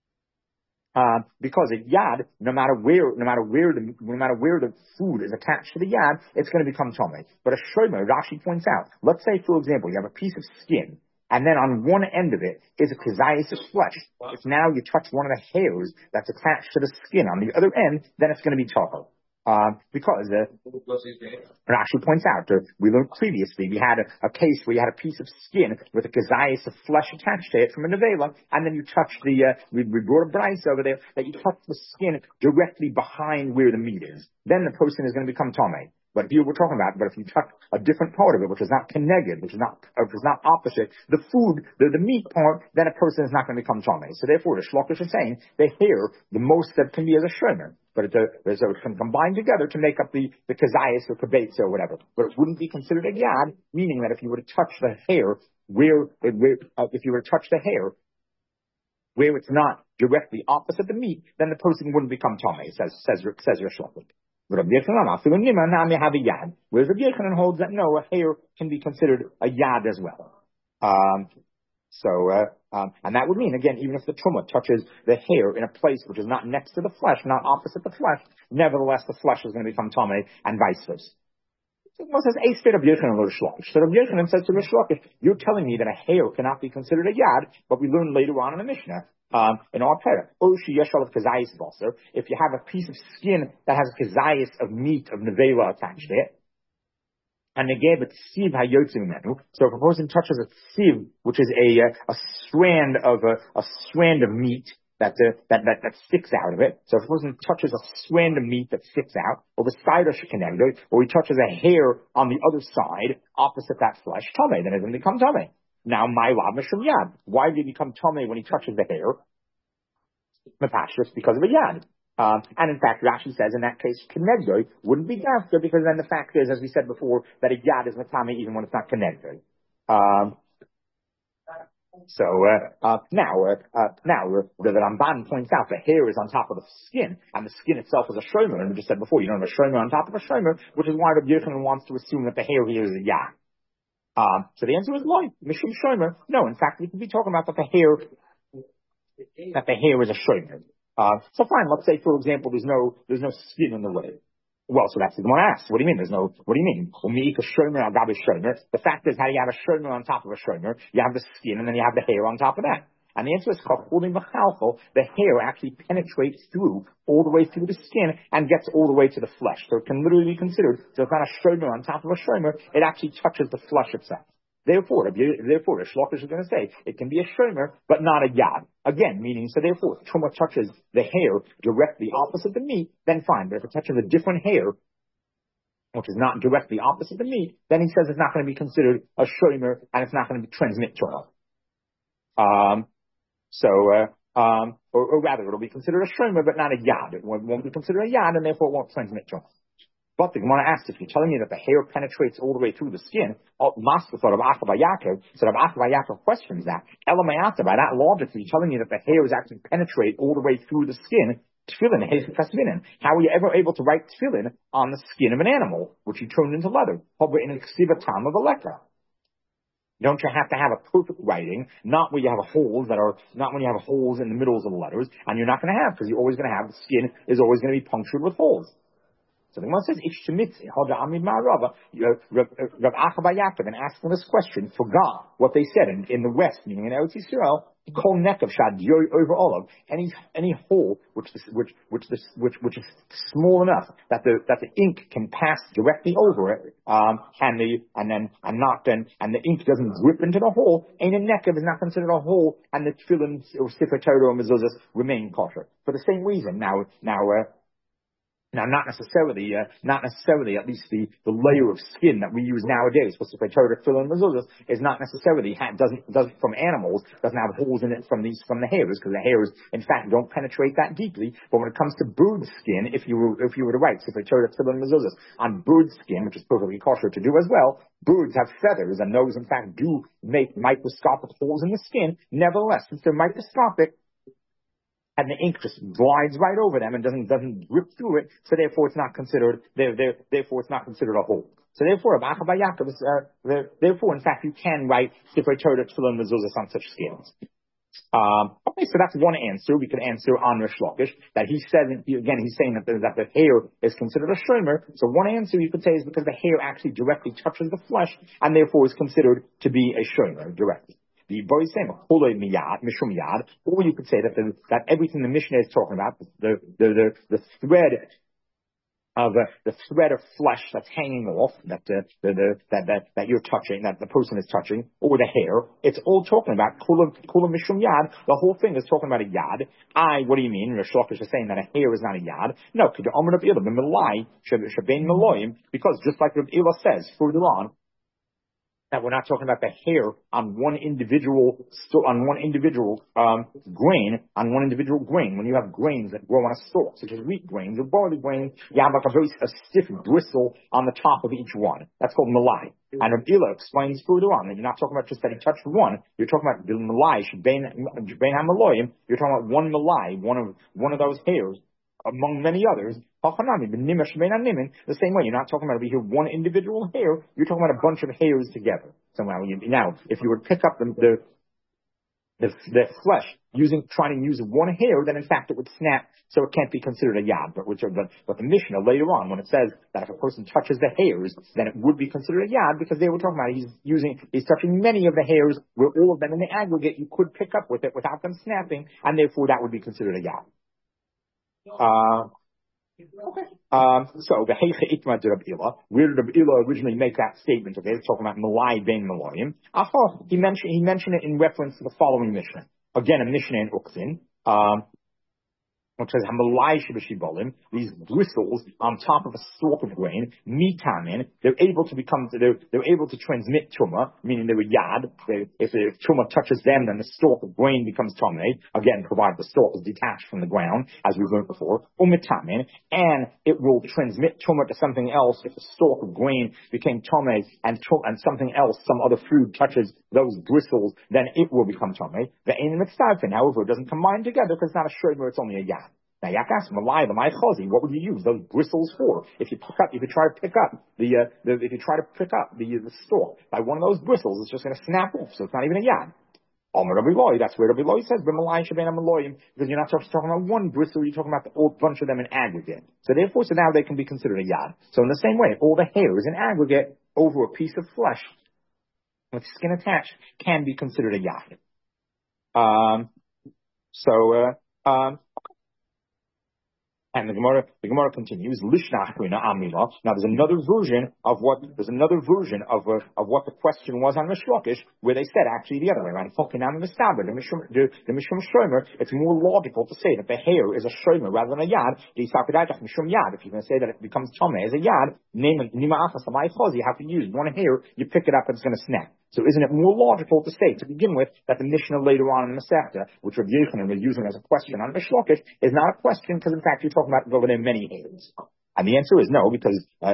uh, because a yad, no matter where, no matter where the, no matter where the food is attached to the yad, it's going to become tomei. But a shomer, Rashi points out, let's say, for example, you have a piece of skin, and then on one end of it is a kazayas of flesh. If now you touch one of the hairs that's attached to the skin on the other end, then it's going to be total. Uh, because uh, Rashi points out, uh, we learned previously, we had a, a case where you had a piece of skin with a kazayas of flesh attached to it from a nevela, and then you touch the, uh, we, we brought a brice over there, that you touch the skin directly behind where the meat is. Then the person is going to become tomei. But if you were talking about, but if you touch a different part of it, which is not connected, which is not, which is not opposite, the food, the, the meat part, then a person is not going to become tomei. So therefore, the shlokish is saying the hair, the most that can be is a shomer, but it's a, so it can combine together to make up the the kazayas or kabeitz or whatever. But it wouldn't be considered a yad, meaning that if you were to touch the hair where, where uh, if you were to touch the hair where it's not directly opposite the meat, then the person wouldn't become tomei. Says says says your shlokish. But Rabbi Yochanan, have a yad. Whereas Rabbi Yochanan holds that no, a hair can be considered a yad as well. Um, so, uh, um, and that would mean, again, even if the truma touches the hair in a place which is not next to the flesh, not opposite the flesh, nevertheless the flesh is going to become tomei and vice versa. Well, it says, a state of Yochanan or Shlokish. So Rabbi Yochanan says to Rish Lakish, you're telling me that a hair cannot be considered a yad, but we learn later on in the Mishnah, um, in our parak, if you have a piece of skin that has a kazayas of meat, of nevela attached to it, and they gave it siv hayotzim menu. So if a person touches a siv, which is a, a, a strand of a, a strand of meat, That, uh, that, that, that sticks out of it. So if a person touches a strand of meat that sticks out, or the side of shekinah, or he touches a hair on the other side, opposite that flesh, tomei, then it doesn't become tomei. Now, my lav mishum yad. Why did he become tomei when he touches the hair? Mepashus, because of a yad. Um, and in fact, Rashi says in that case, kenegdoi wouldn't be gafka, because then the fact is, as we said before, that a yad is matame even when it's not kenegdoi. Um, So uh, uh, now, uh, uh, now uh, the Ramban points out the hair is on top of the skin, and the skin itself is a shomer. And we just said before, you don't have a shomer on top of a shomer, which is why Rabbi Yochanan wants to assume that the hair here is a yad. Um, so the answer is loy, mishum shomer. No, in fact, we could be talking about that the hair, that the hair is a shomer. Uh, so fine, let's say for example, there's no, there's no skin in the way. Well, so that's the one asks. What do you mean? There's no, what do you mean? The fact is, how do you have a shomer on top of a shomer? You have the skin and then you have the hair on top of that. And the answer is, the hair actually penetrates through, all the way through the skin and gets all the way to the flesh. So it can literally be considered, so it's not a shomer on top of a shomer, it actually touches the flesh itself. Therefore, therefore, the shlokish is going to say, it can be a shomer, but not a yad. Again, meaning, so therefore, if truma touches the hair directly opposite the meat, then fine. But if it touches a different hair, which is not directly opposite the meat, then he says it's not going to be considered a shomer, and it's not going to be transmit truma. Um, so, uh, um, or, or rather, it'll be considered a shomer, but not a yad. It won't, won't be considered a yad, and therefore it won't transmit truma. But the Gemara asks, if you're telling me that the hair penetrates all the way through the skin, Master thought of Achav Yaakov, so Rav Achav Yaakov questions that. Elamayata, by that logic, you're telling me that the hair is actually penetrate all the way through the skin, Tefillin, how are you ever able to write tefillin on the skin of an animal, which you turned into leather? In a ksiva tam of a lekra. Don't you have to have a perfect writing, not where you have holes that are, not when you have holes in the middles of the letters, and you're not going to have, because you're always going to have, the skin is always going to be punctured with holes. So the one says, Rav Achaba Yaakov, and asking this question, forgot what they said in, in the West, meaning in Eretz Yisrael, Kol nekav shad yoy over olav, any any hole which this, which which this which which is small enough that the that the ink can pass directly over it, um, and the and then and not then and the ink doesn't drip into the hole. Ain't a nekav is not considered a hole, and the tefillin or sefer Torah or mezuzahs remain kosher for the same reason. Now now. Uh, Now, not necessarily, uh, not necessarily, at least the, the layer of skin that we use nowadays for sefer Torah, tefillin, mezuzahs is not necessarily ha- doesn't doesn't from animals doesn't have holes in it from these from the hairs, because the hairs in fact don't penetrate that deeply. But when it comes to bird skin, if you were if you were to write sefer Torah, tefillin, mezuzahs on bird skin, which is perfectly kosher to do as well, birds have feathers, and those in fact do make microscopic holes in the skin. Nevertheless, since they're microscopic, and the ink just glides right over them and doesn't doesn't drip through it, so therefore it's not considered they're, they're, therefore it's not considered a hole. So therefore, uh, therefore, in fact, you can write sefer Torah, tefillin, mezuzahs on such skins. Um, okay, so that's one answer. We could answer on Rish Lakish that he said again. He's saying that the, that the hair is considered a shomer. So one answer you could say is because the hair actually directly touches the flesh and therefore is considered to be a shomer directly. The very same, or you could say that the, that everything the Mishnah is talking about, the the the, the thread of uh, the thread of flesh that's hanging off, that uh, the, the that that that you're touching, that the person is touching, or the hair, it's all talking about kula kula mishum yad. The whole thing is talking about a yad. I, what do you mean? Rish Lakish is saying that a hair is not a yad. No, because just like Rav Ila says further on, that we're not talking about the hair on one individual, on one individual um, grain, on one individual grain. When you have grains that grow on a stalk, such as wheat grains or barley grains, you have like a very a stiff bristle on the top of each one. That's called malai. And Rav Ila explains further on that you're not talking about just that he touched one. You're talking about the malai, bein hamaloyim. You're talking about one malai, one of one of those hairs, among many others. The same way, you're not talking about over here one individual hair, you're talking about a bunch of hairs together. So now, you, now if you were to pick up the, the, the, the flesh using, trying to use one hair, then in fact it would snap, so it can't be considered a yad. But, which are, but, but the Mishnah later on, when it says that if a person touches the hairs, then it would be considered a yad, because they were talking about he's using, he's touching many of the hairs, where all of them in the aggregate you could pick up with it without them snapping, and therefore that would be considered a yad. Uh, Okay. Um, so the Heicha Itma de Rav Ila, where did Rav Ila originally make that statement? Okay, it's talking about Malai ben Maloyim. After he mentioned he mentioned it in reference to the following Mishnah. Again, a Mishnah in Uksin. Um, which says Hamalai Shibashibolim, these bristles on top of a stalk of grain, mitamin, they're able to become, they're, they're able to transmit tumah, meaning they're yad. They, if, if tumah touches them, then the stalk of grain becomes tomei, again, provided the stalk is detached from the ground, as we've learned before, umitamin, and it will transmit tumah to something else. If the stalk of grain became tomei and, and something else, some other food touches those bristles, then it will become tomei. The ain mitzvah, however, it doesn't combine together because it's not a shomer, it's only a yad. Now, Yakas, Malai, the my chazi, what would you use those bristles for? If you pick up, if you try to pick up the, uh, the if you try to pick up the the stalk by one of those bristles, it's just going to snap off. So it's not even a yad. Omer Rabbi Loi, that's where Rabbi Loi says, B'malai shabein amaloyim, because you're not just talking about one bristle, you're talking about the whole bunch of them in aggregate. So therefore, so now they can be considered a yad. So in the same way, all the hairs in aggregate over a piece of flesh with skin attached can be considered a yad. Um. So. Uh, um. And the Gemara, the Gemara continues. Lishnach Amila. Now, there's another version of what there's another version of uh, of what the question was on Rish Lakish, where they said actually the other way around. The Mishum Shomer. It's more logical to say that the hair is a shomer rather than a yad. If you're going to say that it becomes tomei as a yad, name nima achas l'may chaz. You have to use one hair. You pick it up, and it's going to snap. So isn't it more logical to say, to begin with, that the Mishnah later on in the Masechta, which Rav Yochanan was using as a question on Rish Lakish, is not a question because in fact you're talking about over there many hairs? And the answer is no, because uh,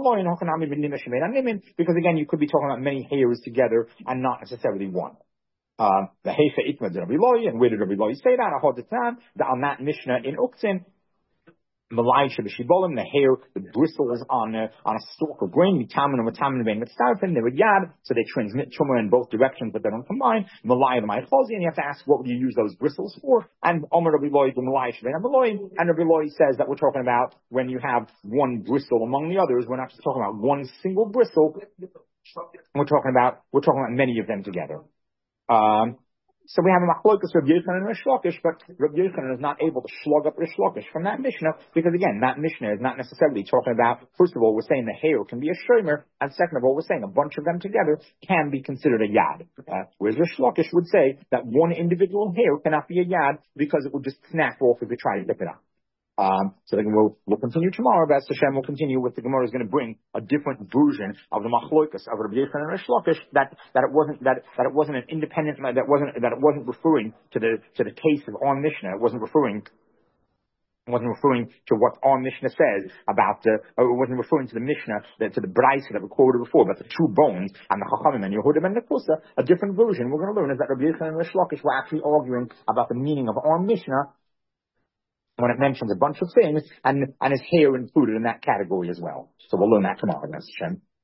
because again you could be talking about many hairs together and not necessarily one. Uh, the Heifa Ikma de Rabbi Loi, and where did Rabbi Loi say that? I hold the time that on that Mishnah in Uktzin, Malai Shabashibolim, the hair, the bristles on a, on a stalk of grain, vitamin and vitamin vein with starfin, they were yad, so they transmit tumor in both directions, but they don't combine. Malai and Ma'chozi, and you have to ask, what would you use those bristles for? And Omer Rabbi Loi, the Malai Shabin Maloi, and Rabbi Loi says that we're talking about when you have one bristle among the others, we're not just talking about one single bristle, we're talking about, we're talking about many of them together. Um, so we have a machlokas Rabbi Yochanan and Rish Lakish, but Rabbi Yochanan is not able to slug up Rish Lakish from that Mishnah, because again, that Mishnah is not necessarily talking about, first of all, we're saying the hair can be a shomer, and second of all, we're saying a bunch of them together can be considered a yad. Uh, whereas Rish Lakish would say that one individual hair cannot be a yad because it will just snap off if you try to dip it up. Um, so then we'll, we'll continue tomorrow. B'ez Hashem, we'll continue with the Gemara is going to bring a different version of the machlokas of Rabbi Yochanan and Rish Lakish, that, that it wasn't, that, that it wasn't an independent, that wasn't, that it wasn't referring to the, to the case of our Mishnah. It wasn't referring, it wasn't referring to what our Mishnah says about the, or it wasn't referring to the Mishnah, that, to the Braisa that we quoted before, about the two bones and the Chachamim and Yehudim and the Kusa. A different version we're going to learn is that Rabbi Yochanan and Rish Lakish were actually arguing about the meaning of our Mishnah when it mentions a bunch of things, and, and is hair included in that category as well. So we'll learn that tomorrow, B'ez Hashem.